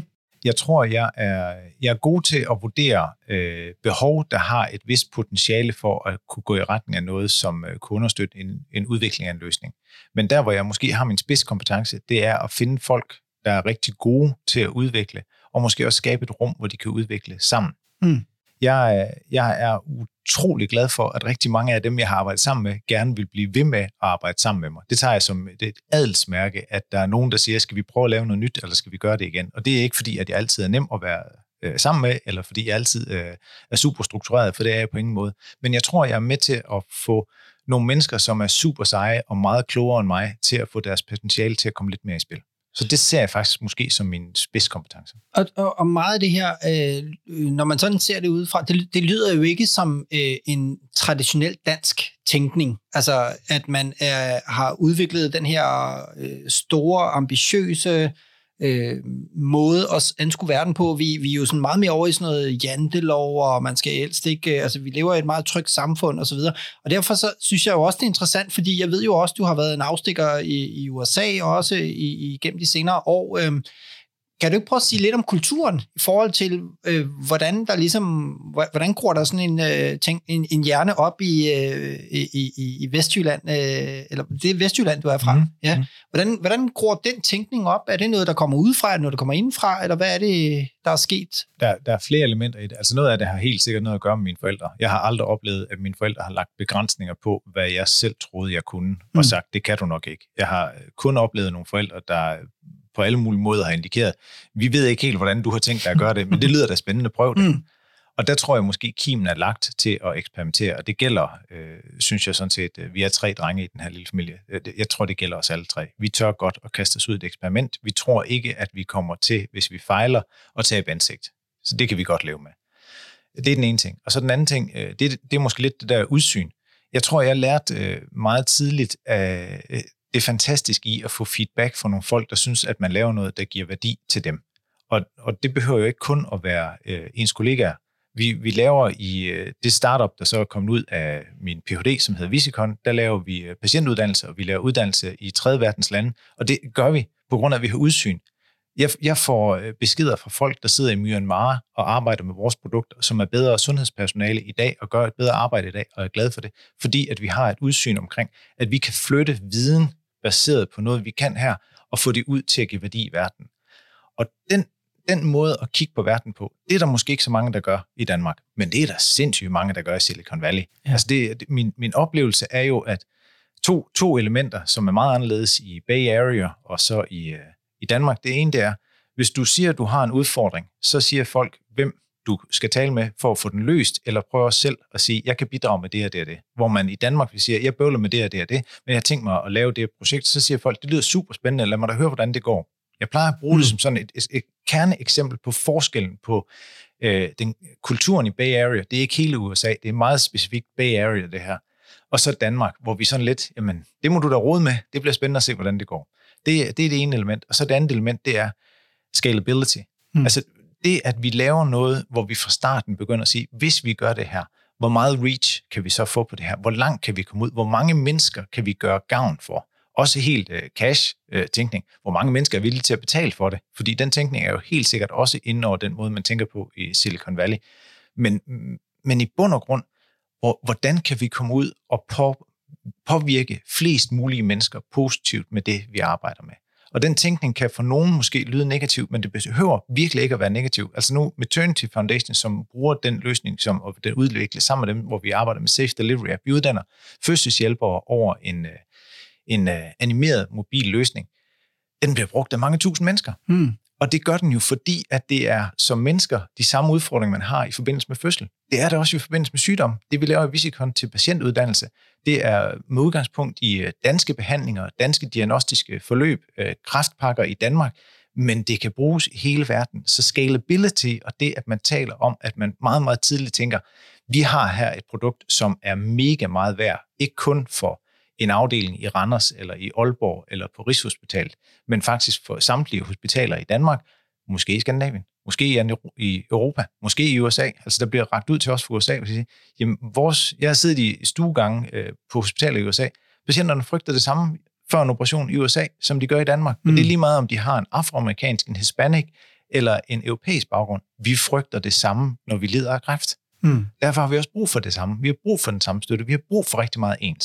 Jeg tror, jeg er, jeg er god til at vurdere øh, behov, der har et vist potentiale for at kunne gå i retning af noget, som øh, kunne understøtte en, en udvikling af en løsning. Men der, hvor jeg måske har min spidskompetence, det er at finde folk, der er rigtig gode til at udvikle, og måske også skabe et rum, hvor de kan udvikle sammen. Mm. Jeg, jeg er utrolig glad for, at rigtig mange af dem, jeg har arbejdet sammen med, gerne vil blive ved med at arbejde sammen med mig. Det tager jeg som et adelsmærke, at der er nogen, der siger, skal vi prøve at lave noget nyt, eller skal vi gøre det igen? Og det er ikke fordi, at jeg altid er nem at være øh, sammen med, eller fordi jeg altid øh, er super struktureret, for det er jeg på ingen måde. Men jeg tror, jeg er med til at få nogle mennesker, som er super seje og meget klogere end mig, til at få deres potentiale til at komme lidt mere i spil. Så det ser jeg faktisk måske som min spidskompetence. Og, og, og meget af det her, øh, når man sådan ser det udefra, det, det lyder jo ikke som øh, en traditionel dansk tænkning. Altså, at man er, har udviklet den her øh, store, ambitiøse øh, måde at anskue verden på. Vi, vi er jo sådan meget mere over i sådan noget jantelov, og man skal helst ikke... Altså, vi lever i et meget trygt samfund, og så videre. Og derfor så synes jeg jo også, det er interessant, fordi jeg ved jo også, du har været en afstikker i, i U S A, og også i, igennem de senere år. Øhm, kan du ikke prøve at sige lidt om kulturen, i forhold til, øh, hvordan der ligesom... Hvordan gror der sådan en, øh, ting, en, en hjerne op i, øh, i, i, i Vestjylland? Øh, eller det er Vestjylland, du er fra. Mm. Ja. Hvordan, hvordan gror den tænkning op? Er det noget, der kommer udefra, eller noget, der kommer indenfra, eller hvad er det, der er sket? Der, der er flere elementer i det. Altså noget af det har helt sikkert noget at gøre med mine forældre. Jeg har aldrig oplevet, at mine forældre har lagt begrænsninger på, hvad jeg selv troede, jeg kunne, og mm. sagt, det kan du nok ikke. Jeg har kun oplevet nogle forældre, der på alle mulige måder har indikeret, vi ved ikke helt, hvordan du har tænkt dig at gøre det, men det lyder da spændende, prøv det. Mm. Og der tror jeg måske, kimen er lagt til at eksperimentere, og det gælder, øh, synes jeg sådan set, vi er tre drenge i den her lille familie. Jeg tror, det gælder os alle tre. Vi tør godt at kaste os ud i et eksperiment. Vi tror ikke, at vi kommer til, hvis vi fejler, at tabe ansigt. Så det kan vi godt leve med. Det er den ene ting. Og så den anden ting, øh, det, det er måske lidt det der udsyn. Jeg tror, jeg lærte øh, meget tidligt af øh, det fantastiske i at få feedback fra nogle folk, der synes, at man laver noget, der giver værdi til dem. Og, og det behøver jo ikke kun at være øh, ens kollegaer. Vi, vi laver i øh, det startup, der så er kommet ud af min P H D, som hedder Visikon, der laver vi øh, patientuddannelse, og vi laver uddannelse i tredje verdens lande, og det gør vi på grund af, at vi har udsyn. Jeg, jeg får øh, beskeder fra folk, der sidder i Myanmar og arbejder med vores produkter, som er bedre sundhedspersonale i dag og gør et bedre arbejde i dag, og jeg er glad for det, fordi at vi har et udsyn omkring, at vi kan flytte viden baseret på noget, vi kan her, og få det ud til at give værdi i verden. Og den Den måde at kigge på verden på, det er der måske ikke så mange, der gør i Danmark, men det er der sindssygt mange, der gør i Silicon Valley. Ja. Altså det, det, min, min oplevelse er jo, at to, to elementer, som er meget anderledes i Bay Area og så i, uh, i Danmark, det ene det er, hvis du siger, at du har en udfordring, så siger folk, hvem du skal tale med for at få den løst, eller prøver selv at sige, jeg kan bidrage med det og det og det. Hvor man i Danmark vil sige, jeg bøvler med det og det og det, men jeg har tænkt mig at lave det projekt, så siger folk, det lyder super spændende, lad mig da høre, hvordan det går. Jeg plejer at bruge det som sådan et, et, et kerneeksempel på forskellen på øh, den kulturen i Bay Area. Det er ikke hele U S A, det er meget specifikt Bay Area, det her. Og så Danmark, hvor vi sådan lidt, jamen, det må du da rode med, det bliver spændende at se, hvordan det går. Det, det er det ene element. Og så det andet element, det er scalability. Mm. Altså det, at vi laver noget, hvor vi fra starten begynder at sige, hvis vi gør det her, hvor meget reach kan vi så få på det her? Hvor langt kan vi komme ud? Hvor mange mennesker kan vi gøre gavn for? Også helt uh, cash-tænkning. Uh, Hvor mange mennesker er villige til at betale for det? Fordi den tænkning er jo helt sikkert også inden over den måde, man tænker på i Silicon Valley. Men, men i bund og grund, hvor, hvordan kan vi komme ud og på, påvirke flest mulige mennesker positivt med det, vi arbejder med? Og den tænkning kan for nogen måske lyde negativ, men det behøver virkelig ikke at være negativ. Altså nu Maternity Foundation, som bruger den løsning, som og den udvikler sammen med dem, hvor vi arbejder med Safe Delivery App. Vi uddanner fødselshjælpere over en en uh, animeret mobil løsning, den bliver brugt af mange tusind mennesker. Mm. Og det gør den jo, fordi at det er som mennesker de samme udfordringer, man har i forbindelse med fødsel. Det er det også i forbindelse med sygdom. Det vi laver i Visikon til patientuddannelse, det er med udgangspunkt i danske behandlinger, danske diagnostiske forløb, øh, kræftpakker i Danmark, men det kan bruges i hele verden. Så scalability og det, at man taler om, at man meget, meget tidligt tænker, vi har her et produkt, som er mega meget værd, ikke kun for en afdeling i Randers, eller i Aalborg, eller på Rigshospitalet, men faktisk for samtlige hospitaler i Danmark, måske i Skandinavien, måske i Europa, måske i U S A. Altså der bliver rakt ud til os fra U S A, og sige, jamen vores, jeg har siddet i stuegange øh, på hospitaler i U S A. Patienterne frygter det samme før en operation i U S A, som de gør i Danmark. Mm. Og det er lige meget, om de har en afroamerikansk, en hispanic, eller en europæisk baggrund. Vi frygter det samme, når vi lider af kræft. Mm. Derfor har vi også brug for det samme. Vi har brug for den samme støtte. Vi har brug for rigtig meget ens.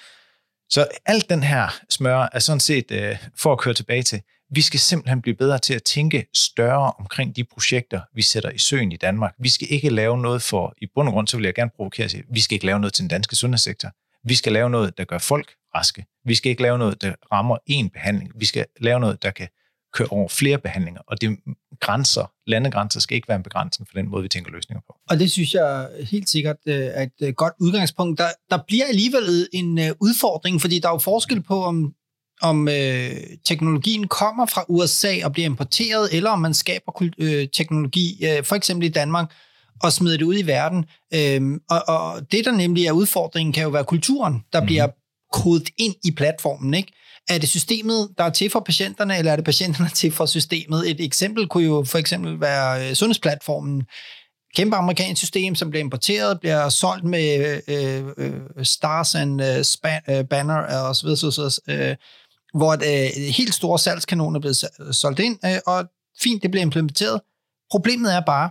Så alt den her smør er sådan set, øh, for at køre tilbage til, vi skal simpelthen blive bedre til at tænke større omkring de projekter, vi sætter i søen i Danmark. Vi skal ikke lave noget for, i bund og grund, så vil jeg gerne provokere sig, vi skal ikke lave noget til den danske sundhedssektor. Vi skal lave noget, der gør folk raske. Vi skal ikke lave noget, der rammer én behandling. Vi skal lave noget, der kan køre over flere behandlinger. Og det grænser, landegrænser skal ikke være en begrænsning for den måde, vi tænker løsninger på. Og det synes jeg helt sikkert er et godt udgangspunkt. Der, der bliver alligevel en udfordring, fordi der er jo forskel på, om om øh, teknologien kommer fra U S A og bliver importeret, eller om man skaber øh, teknologi, øh, for eksempel i Danmark, og smider det ud i verden. Øhm, og, og det, der nemlig er udfordringen, kan jo være kulturen, der mm-hmm. bliver kodet ind i platformen, ikke? Er det systemet, der er til for patienterne, eller er det patienterne til for systemet? Et eksempel kunne jo for eksempel være øh, sundhedsplatformen. Kæmpe amerikansk system, som bliver importeret, bliver solgt med øh, øh, stars and øh, span, øh, banner og så videre, så, så, øh, hvor et øh, helt store salgskanoner er blevet solgt ind, øh, og fint, det bliver implementeret. Problemet er bare,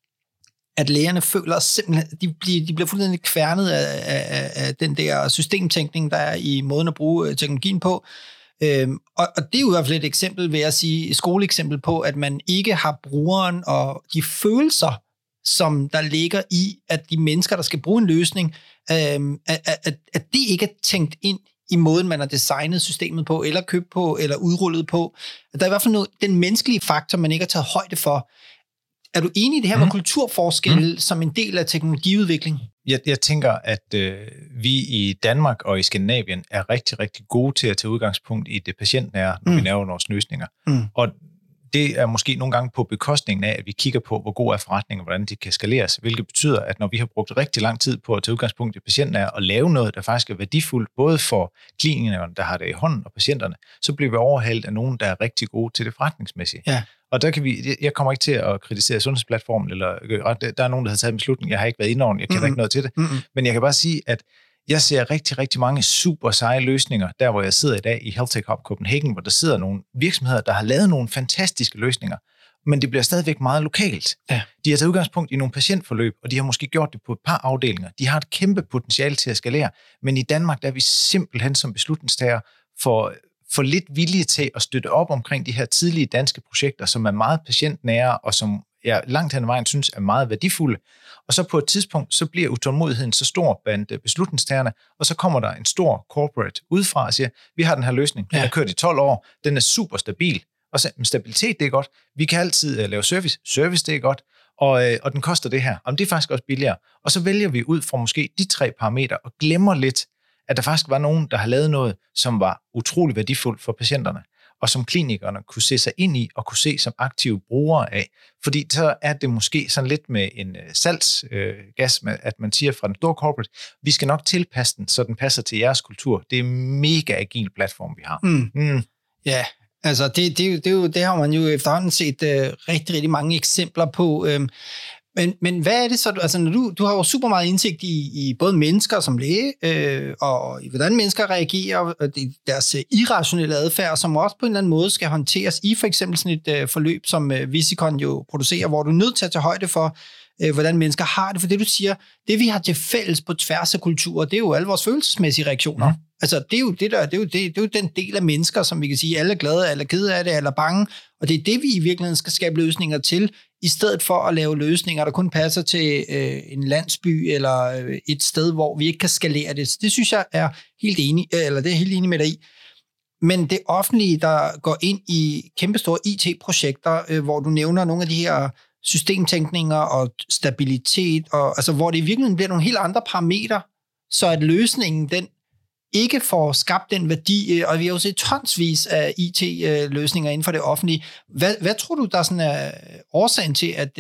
at lægerne føler simpelthen, de bliver, de bliver fuldstændig kværnet af, af, af den der systemtænkning, der er i måden at bruge teknologien på. Øhm, og, og det er jo i hvert fald et eksempel, vil jeg sige, et skoleeksempel på, at man ikke har brugeren og de følelser, som der ligger i, at de mennesker, der skal bruge en løsning, øhm, at, at, at det ikke er tænkt ind i måden, man har designet systemet på, eller købt på, eller udrullet på. Der er i hvert fald noget, den menneskelige faktor, man ikke har taget højde for. Er du enig i det her med mm. kulturforskel mm. som en del af teknologiudvikling? Jeg, jeg tænker, at øh, vi i Danmark og i Skandinavien er rigtig, rigtig gode til at tage udgangspunkt i det patientnære, når mm. vi laver vores løsninger. Mm. Og det er måske nogle gange på bekostningen af, at vi kigger på, hvor god er forretningen, og hvordan de kan skaleres, hvilket betyder, at når vi har brugt rigtig lang tid på at tage udgangspunkt i patientnære og lave noget, der faktisk er værdifuldt, både for klinikerne, der har det i hånden, og patienterne, så bliver vi overhældt af nogen, der er rigtig gode til det forretningsmæssige. Ja. Og der kan vi, jeg kommer ikke til at kritisere sundhedsplatformen, eller der er nogen, der har taget en beslutning, jeg har ikke været inde over den, jeg kender mm-hmm. ikke noget til det, mm-hmm. men jeg kan bare sige, at jeg ser rigtig, rigtig mange super seje løsninger, der hvor jeg sidder i dag i Health Tech Hub Copenhagen, hvor der sidder nogle virksomheder, der har lavet nogle fantastiske løsninger, men det bliver stadigvæk meget lokalt. Ja. De har taget udgangspunkt i nogle patientforløb, og de har måske gjort det på et par afdelinger. De har et kæmpe potentiale til at skalere, men i Danmark der er vi simpelthen som beslutningstager for, for lidt villige til at støtte op omkring de her tidlige danske projekter, som er meget patientnære, og som jeg langt hen ad vejen synes er meget værdifulde. Og så på et tidspunkt, så bliver utålmodigheden så stor blandt beslutningstagerne, og så kommer der en stor corporate udefra og siger, vi har den her løsning, den ja. har kørt i tolv år, den er super stabil, og så, stabilitet det er godt, vi kan altid uh, lave service, service det er godt, og, uh, og den koster det her, og det er faktisk også billigere. Og så vælger vi ud fra måske de tre parametre, og glemmer lidt, at der faktisk var nogen, der har lavet noget, som var utrolig værdifuldt for patienterne, og som klinikerne kunne se sig ind i, og kunne se som aktive brugere af. Fordi så er det måske sådan lidt med en uh, salgsgas, uh, at man siger fra den store corporate, vi skal nok tilpasse den, så den passer til jeres kultur. Det er en mega agil platform, vi har. Mm. Mm. Ja, altså det, det, det, det, det har man jo efterhånden set uh, rigtig, rigtig mange eksempler på. Um, Men, men hvad er det så? Altså, når du, du har jo super meget indsigt i, i både mennesker som læge, øh, og i hvordan mennesker reagerer, og deres irrationelle adfærd, som også på en eller anden måde skal håndteres i for eksempel sådan et øh, forløb, som øh, Visikon jo producerer, hvor du er nødt til at tage højde for, øh, hvordan mennesker har det. For det, du siger, det vi har til fælles på tværs af kulturer, det er jo alle vores følelsesmæssige reaktioner. Mm. Altså, det er jo det der, det er jo, det, det er jo den del af mennesker, som vi kan sige, alle er glade, alle er kede af det, alle er bange, og det er det, vi i virkeligheden skal skabe løsninger til, i stedet for at lave løsninger, der kun passer til øh, en landsby eller øh, et sted, hvor vi ikke kan skalere det. Så det synes jeg er helt enig, eller det er helt enig med dig i. Men det offentlige, der går ind i kæmpestore I T-projekter, øh, hvor du nævner nogle af de her systemtænkninger og stabilitet, og, altså, hvor det i virkeligheden bliver nogle helt andre parametre, så at løsningen, den ikke får skabt den værdi, og vi har jo set tonsvis af I T-løsninger inden for det offentlige. Hvad, hvad tror du, der er sådan er årsagen til, at,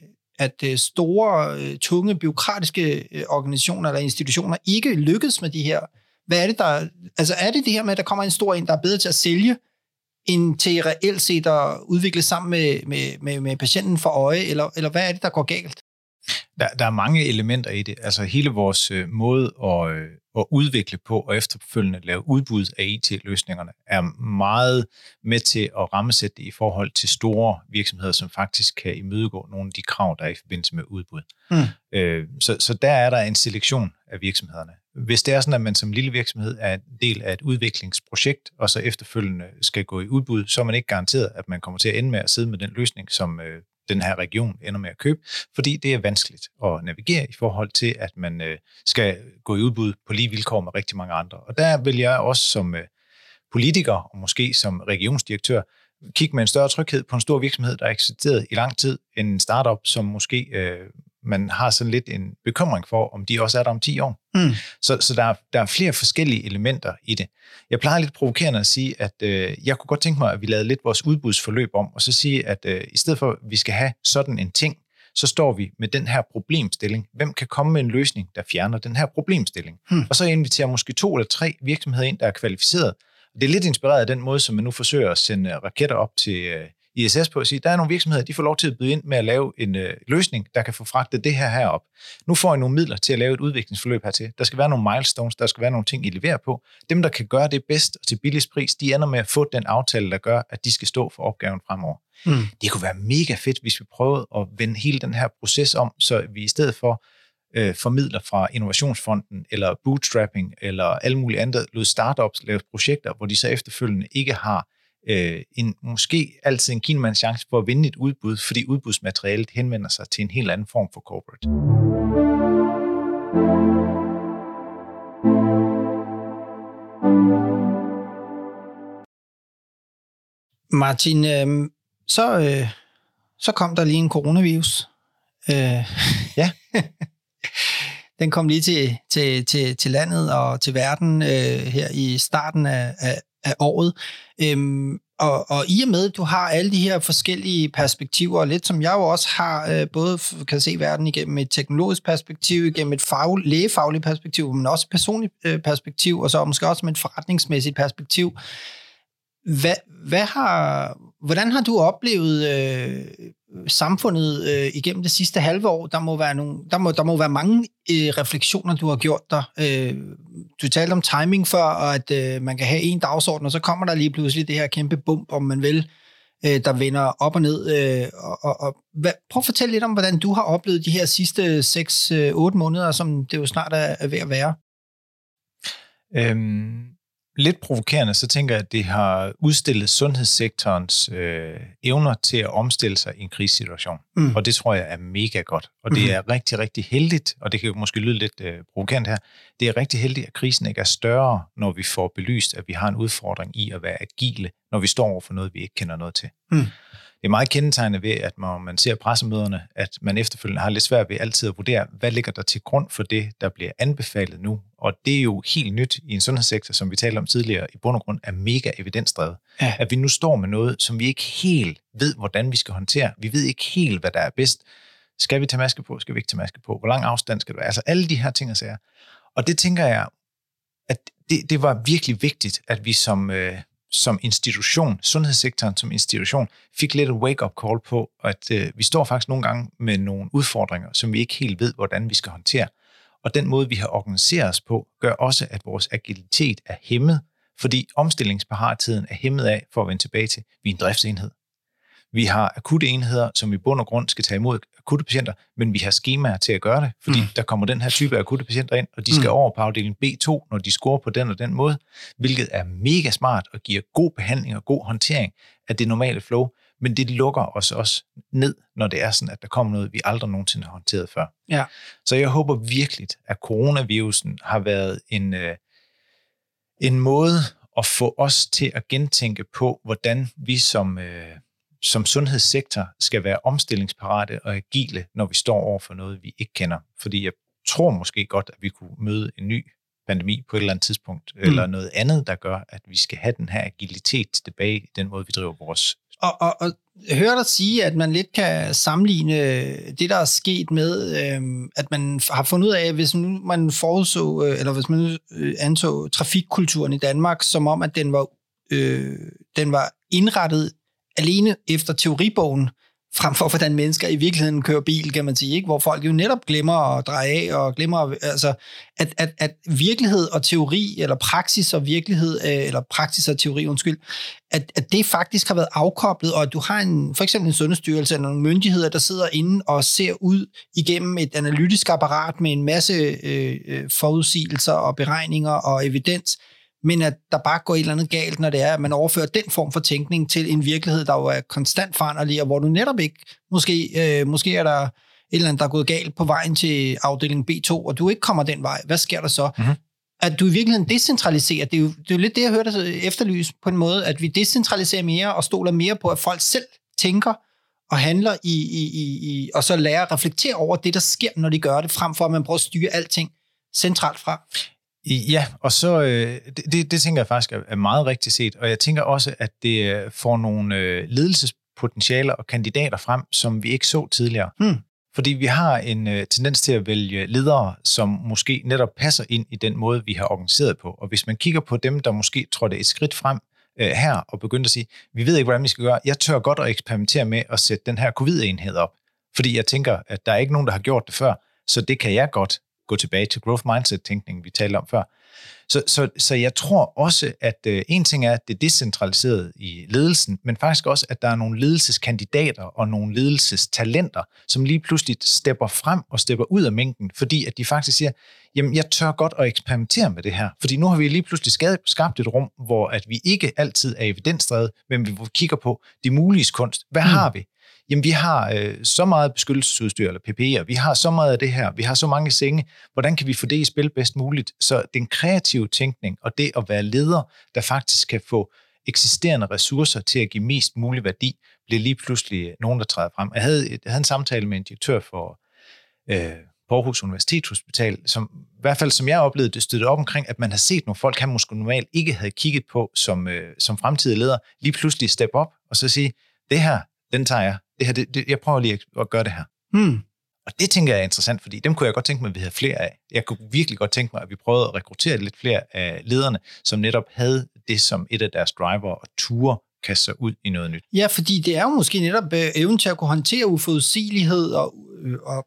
at store, tunge, byråkratiske organisationer eller institutioner ikke lykkes med de her? Hvad er det, der... Altså, er det det her med, at der kommer en stor en, der er bedre til at sælge, end til reelt set at udvikle sammen med, med, med, med patienten for øje, eller, eller hvad er det, der går galt? Der, der er mange elementer i det. Altså hele vores øh, måde at, øh, at udvikle på og efterfølgende lave udbud af I T-løsningerne er meget med til at rammesætte det i forhold til store virksomheder, som faktisk kan imødegå nogle af de krav, der er i forbindelse med udbud. Mm. Øh, så, så der er der en selektion af virksomhederne. Hvis det er sådan, at man som lille virksomhed er en del af et udviklingsprojekt, og så efterfølgende skal gå i udbud, så er man ikke garanteret, at man kommer til at ende med at sidde med den løsning, som øh, den her region ender med at købe, fordi det er vanskeligt at navigere i forhold til, at man øh, skal gå i udbud på lige vilkår med rigtig mange andre. Og der vil jeg også som øh, politiker, og måske som regionsdirektør, kigge med en større tryghed på en stor virksomhed, der har eksisteret i lang tid, end en startup, som måske øh, man har sådan lidt en bekymring for, om de også er der om ti år. Mm. Så, så der, er, der er flere forskellige elementer i det. Jeg plejer lidt provokerende at sige, at øh, jeg kunne godt tænke mig, at vi lavede lidt vores udbudsforløb om, og så sige, at øh, i stedet for, at vi skal have sådan en ting, så står vi med den her problemstilling. Hvem kan komme med en løsning, der fjerner den her problemstilling? Mm. Og så inviterer måske to eller tre virksomheder ind, der er kvalificeret. Det er lidt inspireret af den måde, som man nu forsøger at sende raketter op til øh, I S S på at sige, der er nogle virksomheder, de får lov til at byde ind med at lave en øh, løsning, der kan få fragtet det her herop. Nu får I nogle midler til at lave et udviklingsforløb hertil. Der skal være nogle milestones, der skal være nogle ting, I leverer på. Dem, der kan gøre det bedst og til billigst pris, de ender med at få den aftale, der gør, at de skal stå for opgaven fremover. Mm. Det kunne være mega fedt, hvis vi prøvede at vende hele den her proces om, så vi i stedet for øh, formidler fra Innovationsfonden, eller bootstrapping, eller alle mulige andre, lod startups lave projekter, hvor de så efterfølgende ikke har øh, en, måske altid en kinemands chance for at vinde et udbud, fordi udbudsmaterialet henvender sig til en helt anden form for corporate. Martin, øh, så, øh, så kom der lige en coronavirus. Øh, ja. Den kom lige til, til, til, til landet og til verden øh, her i starten af, af, af året. Øhm, og, og i og med, at du har alle de her forskellige perspektiver, lidt som jeg jo også har, øh, både kan se verden igennem et teknologisk perspektiv, igennem et fag, lægefagligt perspektiv, men også et personligt øh, perspektiv, og så måske også med et forretningsmæssigt perspektiv. Hvad, hvad har, hvordan har du oplevet øh, samfundet øh, igennem det sidste halve år? Der må være, nogle, der må, der må være mange øh, refleksioner, du har gjort dig. Øh, du talte om timing før, og at øh, man kan have en dagsorden, og så kommer der lige pludselig det her kæmpe bump, om man vil, øh, der vender op og ned. Øh, og, og, og, hvad, prøv at fortælle lidt om, hvordan du har oplevet de her sidste seks otte måneder, som det jo snart er, er ved at være. Øhm Lidt provokerende, så tænker jeg, at det har udstillet sundhedssektorens øh, evner til at omstille sig i en krisesituation. Mm. Og det tror jeg er mega godt. Og det er mm. rigtig, rigtig heldigt, og det kan jo måske lyde lidt øh, provokerende her, det er rigtig heldigt, at krisen ikke er større, når vi får belyst, at vi har en udfordring i at være agile, når vi står over for noget, vi ikke kender noget til. Mm. Det er meget kendetegnende ved, at når man ser pressemøderne, at man efterfølgende har lidt svært ved altid at vurdere, hvad ligger der til grund for det, der bliver anbefalet nu. Og det er jo helt nyt i en sundhedssektor, som vi talte om tidligere, i bund og grund er mega evidensdrevet. Ja. At vi nu står med noget, som vi ikke helt ved, hvordan vi skal håndtere. Vi ved ikke helt, hvad der er bedst. Skal vi tage maske på? Skal vi ikke tage maske på? Hvor lang afstand skal det være? Altså alle de her ting og sager. Og det tænker jeg, at det, det var virkelig vigtigt, at vi som... Øh, som institution, sundhedssektoren som institution, fik lidt et wake-up call på, at øh, vi står faktisk nogle gange med nogle udfordringer, som vi ikke helt ved, hvordan vi skal håndtere. Og den måde, vi har organiseret os på, gør også, at vores agilitet er hæmmet, fordi omstillingsparatheden er hæmmet af, for at vende tilbage til, vi er en driftsenhed. Vi har akutte enheder, som i bund og grund skal tage imod akutte patienter, men vi har skemaer til at gøre det, fordi mm. der kommer den her type af akutte patienter ind, og de skal mm. over på afdeling B to, når de scorer på den og den måde, hvilket er mega smart og giver god behandling og god håndtering af det normale flow, men det lukker os også ned, når det er sådan, at der kommer noget, vi aldrig nogensinde har håndteret før. Ja. Så jeg håber virkelig, at coronavirusen har været en, øh, en måde at få os til at gentænke på, hvordan vi som... Øh, som sundhedssektor skal være omstillingsparate og agile, når vi står over for noget, vi ikke kender. Fordi jeg tror måske godt, at vi kunne møde en ny pandemi på et eller andet tidspunkt, mm. eller noget andet, der gør, at vi skal have den her agilitet tilbage i den måde, vi driver vores... Og, og, og jeg hører dig sige, at man lidt kan sammenligne det, der er sket med, øh, at man har fundet ud af, at hvis nu man forudså, øh, eller hvis man øh, anså trafikkulturen i Danmark, som om, at den var, øh, den var indrettet alene efter teoribogen, frem for hvordan mennesker i virkeligheden kører bil, kan man sige, ikke? Hvor folk jo netop glemmer at dreje af, og glemmer, altså, at, at, at virkelighed og teori, eller praksis og virkelighed, eller praksis og teori, undskyld, at, at det faktisk har været afkoblet, og at du har en, for eksempel en sundhedsstyrelse eller nogle myndigheder, der sidder inde og ser ud igennem et analytisk apparat med en masse øh, forudsigelser og beregninger og evidens, men at der bare går et eller andet galt, når det er, at man overfører den form for tænkning til en virkelighed, der jo er konstant foranderlig, og hvor du netop ikke, måske, øh, måske er der et eller andet, der er gået galt på vejen til afdeling B to, og du ikke kommer den vej. Hvad sker der så? Mm-hmm. At du i virkeligheden decentraliserer. Det er, jo, det er jo lidt det, jeg hørte efterlyse på en måde, at vi decentraliserer mere og stoler mere på, at folk selv tænker og handler i, i, i, i og så lærer at reflektere over det, der sker, når de gør det, frem for at man prøver at styre alting centralt fra. Ja, og så øh, det, det tænker jeg faktisk er meget rigtigt set, og jeg tænker også, at det får nogle øh, ledelsespotentialer og kandidater frem, som vi ikke så tidligere. Hmm. Fordi vi har en øh, tendens til at vælge ledere, som måske netop passer ind i den måde, vi har organiseret på. Og hvis man kigger på dem, der måske trådte et skridt frem øh, her og begyndte at sige, vi ved ikke, hvordan vi skal gøre, jeg tør godt at eksperimentere med at sætte den her covid-enhed op. Fordi jeg tænker, at der er ikke nogen, der har gjort det før, så det kan jeg godt gå tilbage til growth mindset-tænkning, vi talte om før. Så, så, så jeg tror også, at øh, en ting er, at det er decentraliseret i ledelsen, men faktisk også, at der er nogle ledelseskandidater og nogle ledelsestalenter, som lige pludselig stepper frem og stepper ud af mængden, fordi at de faktisk siger, jamen jeg tør godt at eksperimentere med det her, fordi nu har vi lige pludselig skabt et rum, hvor at vi ikke altid er evidensdrevet, men vi kigger på de mulige kunst. Hvad mm. har vi? Jamen, vi har øh, så meget beskyttelsesudstyr, eller P P E'er, vi har så meget af det her, vi har så mange senge, hvordan kan vi få det i spil bedst muligt? Så den kreative tænkning, og det at være leder, der faktisk kan få eksisterende ressourcer til at give mest mulig værdi, bliver lige pludselig nogen, der træder frem. Jeg havde, jeg havde en samtale med en direktør for øh, Aarhus Universitetshospital, som i hvert fald som jeg oplevede, det støttede op omkring, at man har set nogle folk, han måske normalt ikke havde kigget på som, øh, som fremtidige leder, lige pludselig steppe op og så sige, det her, den tager jeg. Det her, det, det, jeg prøver lige at gøre det her. Hmm. Og det tænker jeg er interessant, fordi dem kunne jeg godt tænke mig, at vi havde flere af. Jeg kunne virkelig godt tænke mig, at vi prøvede at rekruttere lidt flere af lederne, som netop havde det som et af deres driver og ture kaste sig ud i noget nyt. Ja, fordi det er jo måske netop evnen til at kunne håndtere uforudsigelighed og, og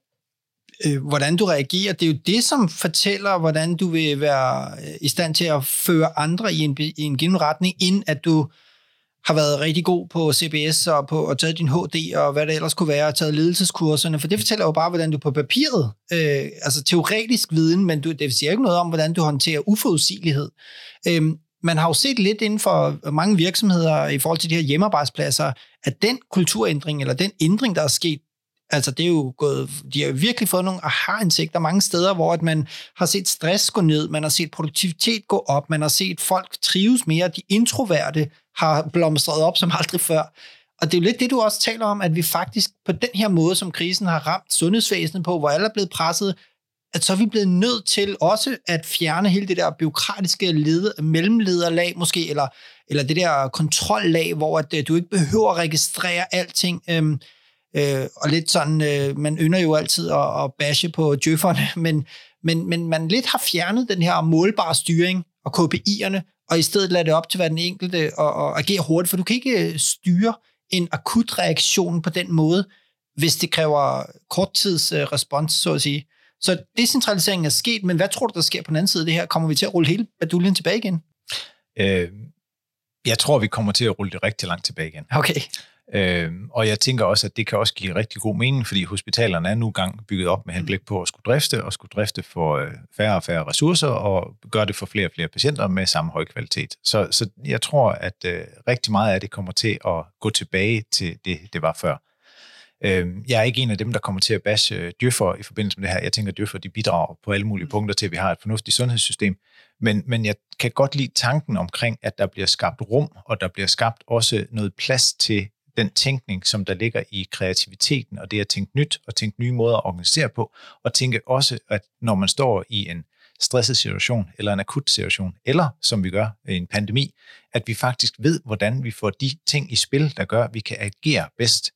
øh, hvordan du reagerer. Det er jo det, som fortæller, hvordan du vil være i stand til at føre andre i en, i en given retning, inden at du har været rigtig god på C B S og på at tage din H D og hvad det ellers kunne være, og taget ledelseskurserne, for det fortæller jo bare, hvordan du på papiret, øh, altså teoretisk viden, men du, det siger ikke noget om, hvordan du håndterer uforudsigelighed. Øh, man har jo set lidt inden for mange virksomheder i forhold til de her hjemmearbejdspladser, at den kulturændring, eller den ændring, der er sket, altså det er jo gået, de har jo virkelig fået nogle aha-indsigter mange steder, hvor at man har set stress gå ned, man har set produktivitet gå op, man har set folk trives mere, de introverte har blomstret op som aldrig før. Og det er jo lidt det, du også taler om, at vi faktisk på den her måde, som krisen har ramt sundhedsvæsenet på, hvor alle er blevet presset, at så er vi blevet nødt til også at fjerne hele det der byråkratiske led, mellemlederlag måske, eller, eller det der kontrollag, hvor at, du ikke behøver at registrere alting. Øhm, øh, og lidt sådan, øh, man ynder jo altid at, at bashe på djøfferne, men, men, men man lidt har fjernet den her målbare styring og K P I'erne, og i stedet lade det op til hver den enkelte og, og agere hurtigt, for du kan ikke styre en akut reaktion på den måde, hvis det kræver korttids uh, respons, så at sige. Så decentraliseringen er sket, men hvad tror du, der sker på den anden side af det her? Kommer vi til at rulle hele baduljen tilbage igen? Øh, jeg tror, vi kommer til at rulle det rigtig langt tilbage igen. Okay. Øh, og jeg tænker også, at det kan også give rigtig god mening, fordi hospitalerne er nu gang bygget op med henblik på at skulle drifte, og skulle drifte for øh, færre og færre ressourcer, og gøre det for flere og flere patienter med samme høj kvalitet. Så, så jeg tror, at øh, rigtig meget af det kommer til at gå tilbage til det, det var før. Øh, jeg er ikke en af dem, der kommer til at bashe djøffer i forbindelse med det her. Jeg tænker, at djøffer de bidrager på alle mulige punkter til, at vi har et fornuftigt sundhedssystem. Men, men jeg kan godt lide tanken omkring, at der bliver skabt rum, og der bliver skabt også noget plads til den tænkning, som der ligger i kreativiteten, og det at tænke nyt, og tænke nye måder at organisere på, og tænke også, at når man står i en stresset situation, eller en akut situation, eller som vi gør i en pandemi, at vi faktisk ved, hvordan vi får de ting i spil, der gør, at vi kan agere bedst.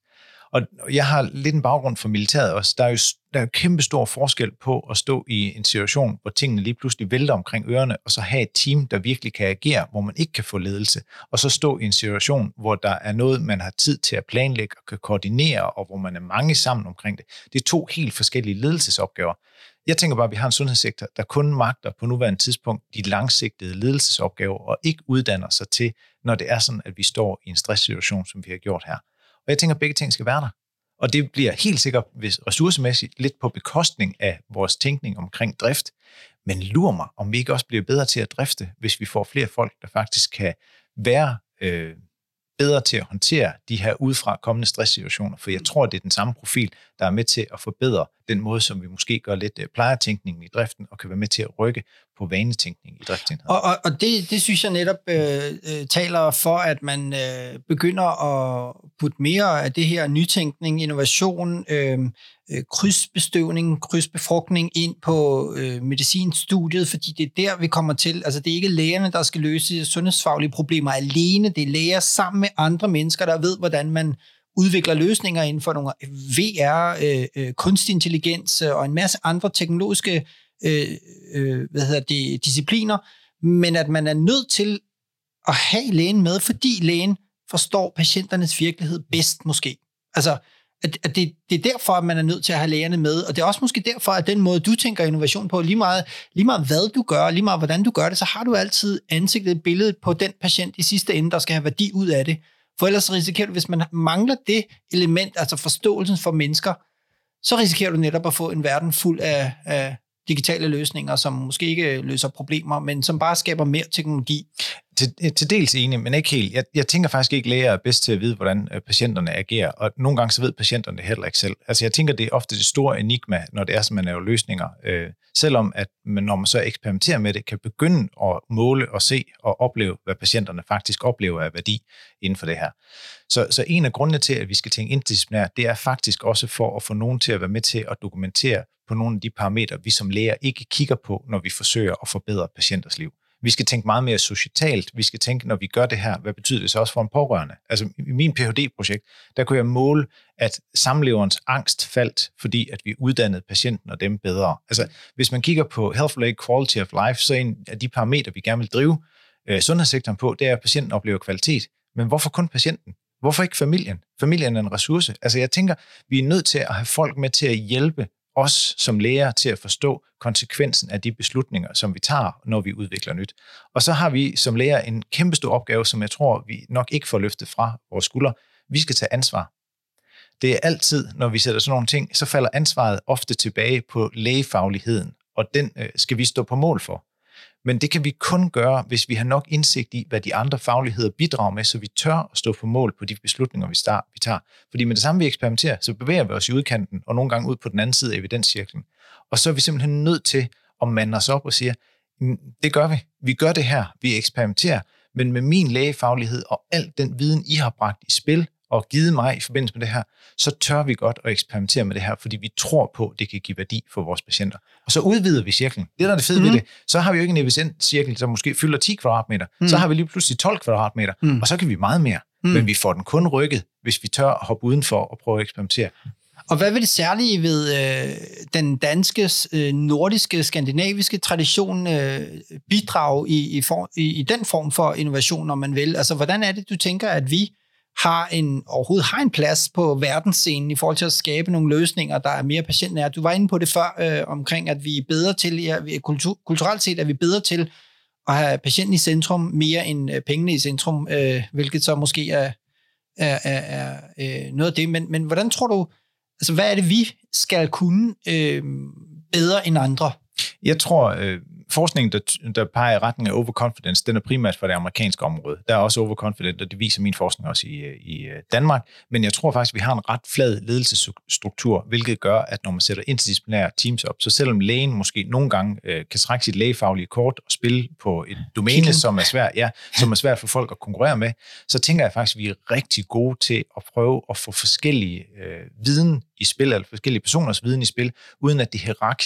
Og jeg har lidt en baggrund for militæret også. Der er jo, der er jo kæmpe stor forskel på at stå i en situation, hvor tingene lige pludselig vælter omkring ørerne, og så have et team, der virkelig kan agere, hvor man ikke kan få ledelse. Og så stå i en situation, hvor der er noget, man har tid til at planlægge og kan koordinere, og hvor man er mange sammen omkring det. Det er to helt forskellige ledelsesopgaver. Jeg tænker bare, at vi har en sundhedssektor, der kun magter på nuværende tidspunkt de langsigtede ledelsesopgaver, og ikke uddanner sig til, når det er sådan, at vi står i en stresssituation, som vi har gjort her. Og jeg tænker, at begge ting skal være der. Og det bliver helt sikkert, hvis ressourcemæssigt, lidt på bekostning af vores tænkning omkring drift. Men lur mig, om vi ikke også bliver bedre til at drifte, hvis vi får flere folk, der faktisk kan være øh, bedre til at håndtere de her udefra kommende stresssituationer. For jeg tror, det er den samme profil, der er med til at forbedre den måde, som vi måske gør lidt plejertænkningen i driften, og kan være med til at rykke på vanetænkning i driftsenheden. Og, og, og det, det synes jeg netop øh, taler for, at man øh, begynder at putte mere af det her nytænkning, innovation, øh, krydsbestøvning, krydsbefrugtning ind på øh, medicinstudiet, fordi det er der, vi kommer til. Altså, det er ikke lægerne, der skal løse sundhedsfaglige problemer alene. Det er læger sammen med andre mennesker, der ved, hvordan man udvikler løsninger inden for nogle V R, øh, kunstig intelligens og en masse andre teknologiske øh, øh, hvad hedder det, discipliner, men at man er nødt til at have lægen med, fordi lægen forstår patienternes virkelighed bedst måske. Altså, at, at det, det er derfor, at man er nødt til at have lægerne med, og det er også måske derfor, at den måde, du tænker innovation på, lige meget, lige meget hvad du gør, lige meget hvordan du gør det, så har du altid ansigtet, billedet på den patient i sidste ende, der skal have værdi ud af det. For ellers risikerer du, hvis man mangler det element, altså forståelsen for mennesker, så risikerer du netop at få en verden fuld af, af digitale løsninger, som måske ikke løser problemer, men som bare skaber mere teknologi. Til, til dels enig, men ikke helt. Jeg, jeg tænker faktisk ikke, at læger er bedst til at vide, hvordan patienterne agerer, og nogle gange så ved patienterne det heller ikke selv. Altså jeg tænker, det er ofte det store enigma, når det er, som man laver løsninger. Øh, selvom at man, når man så eksperimenterer med det, kan begynde at måle og se og opleve, hvad patienterne faktisk oplever af værdi inden for det her. Så, så en af grundene til, at vi skal tænke interdisciplinært, det er faktisk også for at få nogen til at være med til at dokumentere på nogle af de parametre, vi som læger ikke kigger på, når vi forsøger at forbedre patienters liv. Vi skal tænke meget mere socialt. Vi skal tænke, når vi gør det her, hvad betyder det så også for en pårørende? Altså i min P H D-projekt, der kunne jeg måle, at samleverens angst faldt, fordi at vi uddannede patienten og dem bedre. Altså hvis man kigger på health-related quality of life, så en af de parametre, vi gerne vil drive øh, sundhedssektoren på, det er, at patienten oplever kvalitet. Men hvorfor kun patienten? Hvorfor ikke familien? Familien er en ressource. Altså jeg tænker, vi er nødt til at have folk med til at hjælpe os som læger til at forstå konsekvensen af de beslutninger, som vi tager, når vi udvikler nyt. Og så har vi som læger en kæmpestor opgave, som jeg tror, vi nok ikke får løftet fra vores skuldre. Vi skal tage ansvar. Det er altid, når vi sætter sådan nogle ting, så falder ansvaret ofte tilbage på lægefagligheden, og den øh, skal vi stå på mål for. Men det kan vi kun gøre, hvis vi har nok indsigt i, hvad de andre fagligheder bidrager med, så vi tør at stå på mål på de beslutninger, vi tager. Fordi med det samme, vi eksperimenterer, så bevæger vi os i udkanten, og nogle gange ud på den anden side af evidenscirklen. Og så er vi simpelthen nødt til at mande os op og sige, det gør vi. Vi gør det her. Vi eksperimenterer. Men med min lægefaglighed og al den viden, I har bragt i spil, og givet mig i forbindelse med det her, så tør vi godt at eksperimentere med det her, fordi vi tror på, at det kan give værdi for vores patienter. Og så udvider vi cirklen. Det der er det fede mm. ved det. Så har vi jo ikke en evidenscirkel, der måske fylder ti kvadratmeter. Mm. Så har vi lige pludselig tolv kvadratmeter, mm. og så kan vi meget mere. Mm. Men vi får den kun rykket, hvis vi tør at hoppe udenfor og prøve at eksperimentere. Og hvad vil det særlige ved øh, den danske, øh, nordiske, skandinaviske tradition øh, bidrage i, i, for, i, i den form for innovation, når man vil? Altså, hvordan er det, du tænker, at vi har en, overhovedet har en plads på verdensscenen i forhold til at skabe nogle løsninger, der er mere patientnære? Du var inde på det før, øh, omkring, at vi er bedre til, ja, kultur, kulturelt set er vi bedre til at have patienten i centrum, mere end øh, pengene i centrum, øh, hvilket så måske er, er, er, er øh, noget af det. Men, men hvordan tror du, altså hvad er det, vi skal kunne øh, bedre end andre? Jeg tror, øh, forskningen, der, der peger i retning af overconfidence, den er primært for det amerikanske område. Der er også overconfident, og det viser min forskning også i, i Danmark. Men jeg tror faktisk, at vi har en ret flad ledelsesstruktur, hvilket gør, at når man sætter interdisciplinære teams op, så selvom lægen måske nogle gange øh, kan trække sit lægefaglige kort og spille på et domæne, som er svært, ja, som er svært for folk at konkurrere med, så tænker jeg faktisk, at vi er rigtig gode til at prøve at få forskellige øh, viden i spil, eller forskellige personers viden i spil, uden at det hierarkisk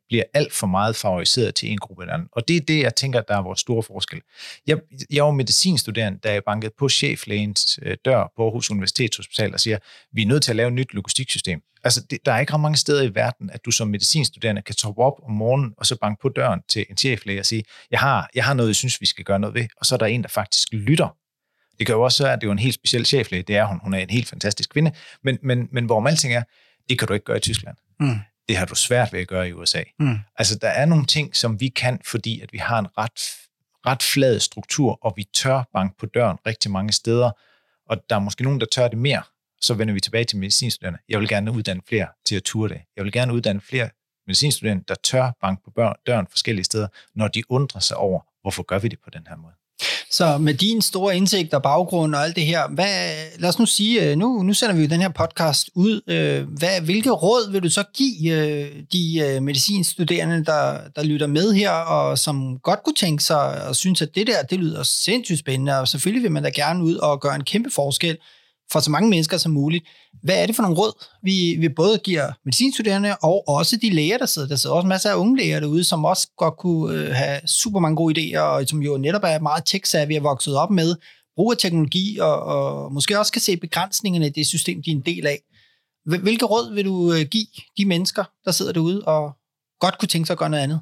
bliver alt for meget favoriseret til en gruppe eller anden. Og det er det, jeg tænker, der er vores store forskel. Jeg, jeg var medicinstuderende, da jeg bankede på cheflægens dør på Aarhus Universitetshospital og siger, vi er nødt til at lave et nyt logistiksystem. Altså, det, der er ikke ret mange steder i verden, at du som medicinstuderende kan toppe op om morgenen, og så banke på døren til en cheflæge og sige, jeg har, jeg har noget, jeg synes, vi skal gøre noget ved, og så er der en, der faktisk lytter. Det kan jo også være, at det er en helt speciel cheflæge, det er hun, hun er en helt fantastisk kvinde, men, men, men hvor alting er, det kan du ikke gøre i Tyskland. Mm. Det har du svært ved at gøre i U S A. Mm. Altså, der er nogle ting, som vi kan, fordi at vi har en ret, ret flad struktur, og vi tør banke på døren rigtig mange steder, og der er måske nogen, der tør det mere. Så vender vi tilbage til medicinstuderende. Jeg vil gerne uddanne flere til at ture det. Jeg vil gerne uddanne flere medicinstuderende, der tør banke på døren forskellige steder, når de undrer sig over, hvorfor gør vi det på den her måde. Så med din store indsigt og baggrund og alt det her, hvad, lad os nu sige, nu, nu sender vi jo den her podcast ud. Hvad, hvilke råd vil du så give de medicinstuderende, der, der lytter med her, og som godt kunne tænke sig og synes, at det der, det lyder sindssygt spændende, og selvfølgelig vil man da gerne ud og gøre en kæmpe forskel for så mange mennesker som muligt. Hvad er det for nogle råd, vi, vi både giver medicinstuderende og også de læger, der sidder? Der sidder også masser af unge læger derude, som også godt kunne have super mange gode idéer, og som jo netop er meget tech-savvy og vokset op med brug af teknologi, og, og måske også kan se begrænsningerne i det system, de er en del af. Hvilke råd vil du give de mennesker, der sidder derude og godt kunne tænke sig at gøre noget andet?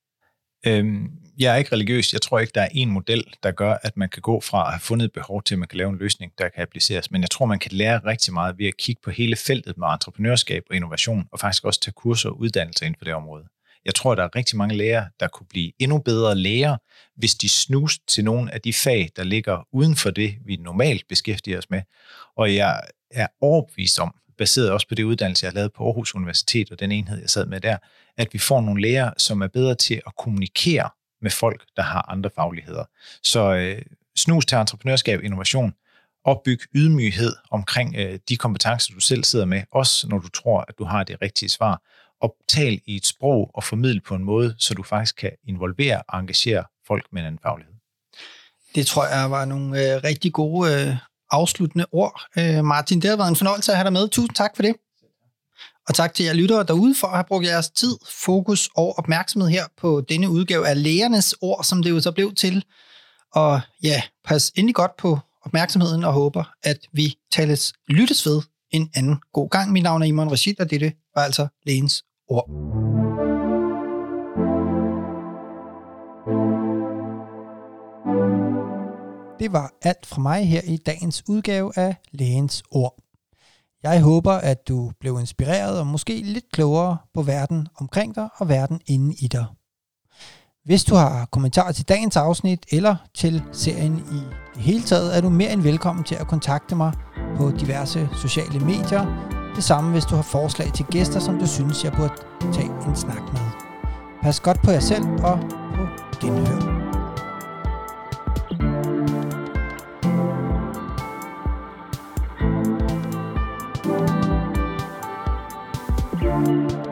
Øhm, jeg er ikke religiøs. Jeg tror ikke, der er en model, der gør, at man kan gå fra at have fundet et behov til, at man kan lave en løsning, der kan appliceres. Men jeg tror, man kan lære rigtig meget ved at kigge på hele feltet med entreprenørskab og innovation, og faktisk også tage kurser og uddannelser inden for det område. Jeg tror, der er rigtig mange lærere, der kunne blive endnu bedre lærere, hvis de snuste til nogle af de fag, der ligger uden for det, vi normalt beskæftiger os med. Og jeg er overbevist om, baseret også på det uddannelse, jeg har lavet på Aarhus Universitet og den enhed, jeg sad med der, at vi får nogle lærere, som er bedre til at kommunikere med folk, der har andre fagligheder. Så øh, snus til entreprenørskab, innovation, opbyg ydmyghed omkring øh, de kompetencer, du selv sidder med, også når du tror, at du har det rigtige svar, og tal i et sprog og formidle på en måde, så du faktisk kan involvere og engagere folk med en anden faglighed. Det tror jeg var nogle øh, rigtig gode øh, afsluttende ord. Øh, Martin, det har været en fornøjelse at have dig med. Tusind tak for det. Og tak til jer lyttere derude for at have brugt jeres tid, fokus og opmærksomhed her på denne udgave af Lægernes Ord, som det jo så blev til. Og ja, pas endelig godt på opmærksomheden og håber, at vi tales lyttes ved en anden god gang. Mit navn er Imran Rashid, og dette var altså Lægens Ord. Det var alt fra mig her i dagens udgave af Lægens Ord. Jeg håber, at du blev inspireret og måske lidt klogere på verden omkring dig og verden inde i dig. Hvis du har kommentarer til dagens afsnit eller til serien i det hele taget, er du mere end velkommen til at kontakte mig på diverse sociale medier. Det samme, hvis du har forslag til gæster, som du synes, jeg burde tage en snak med. Pas godt på jer selv og på genhør. Thank you.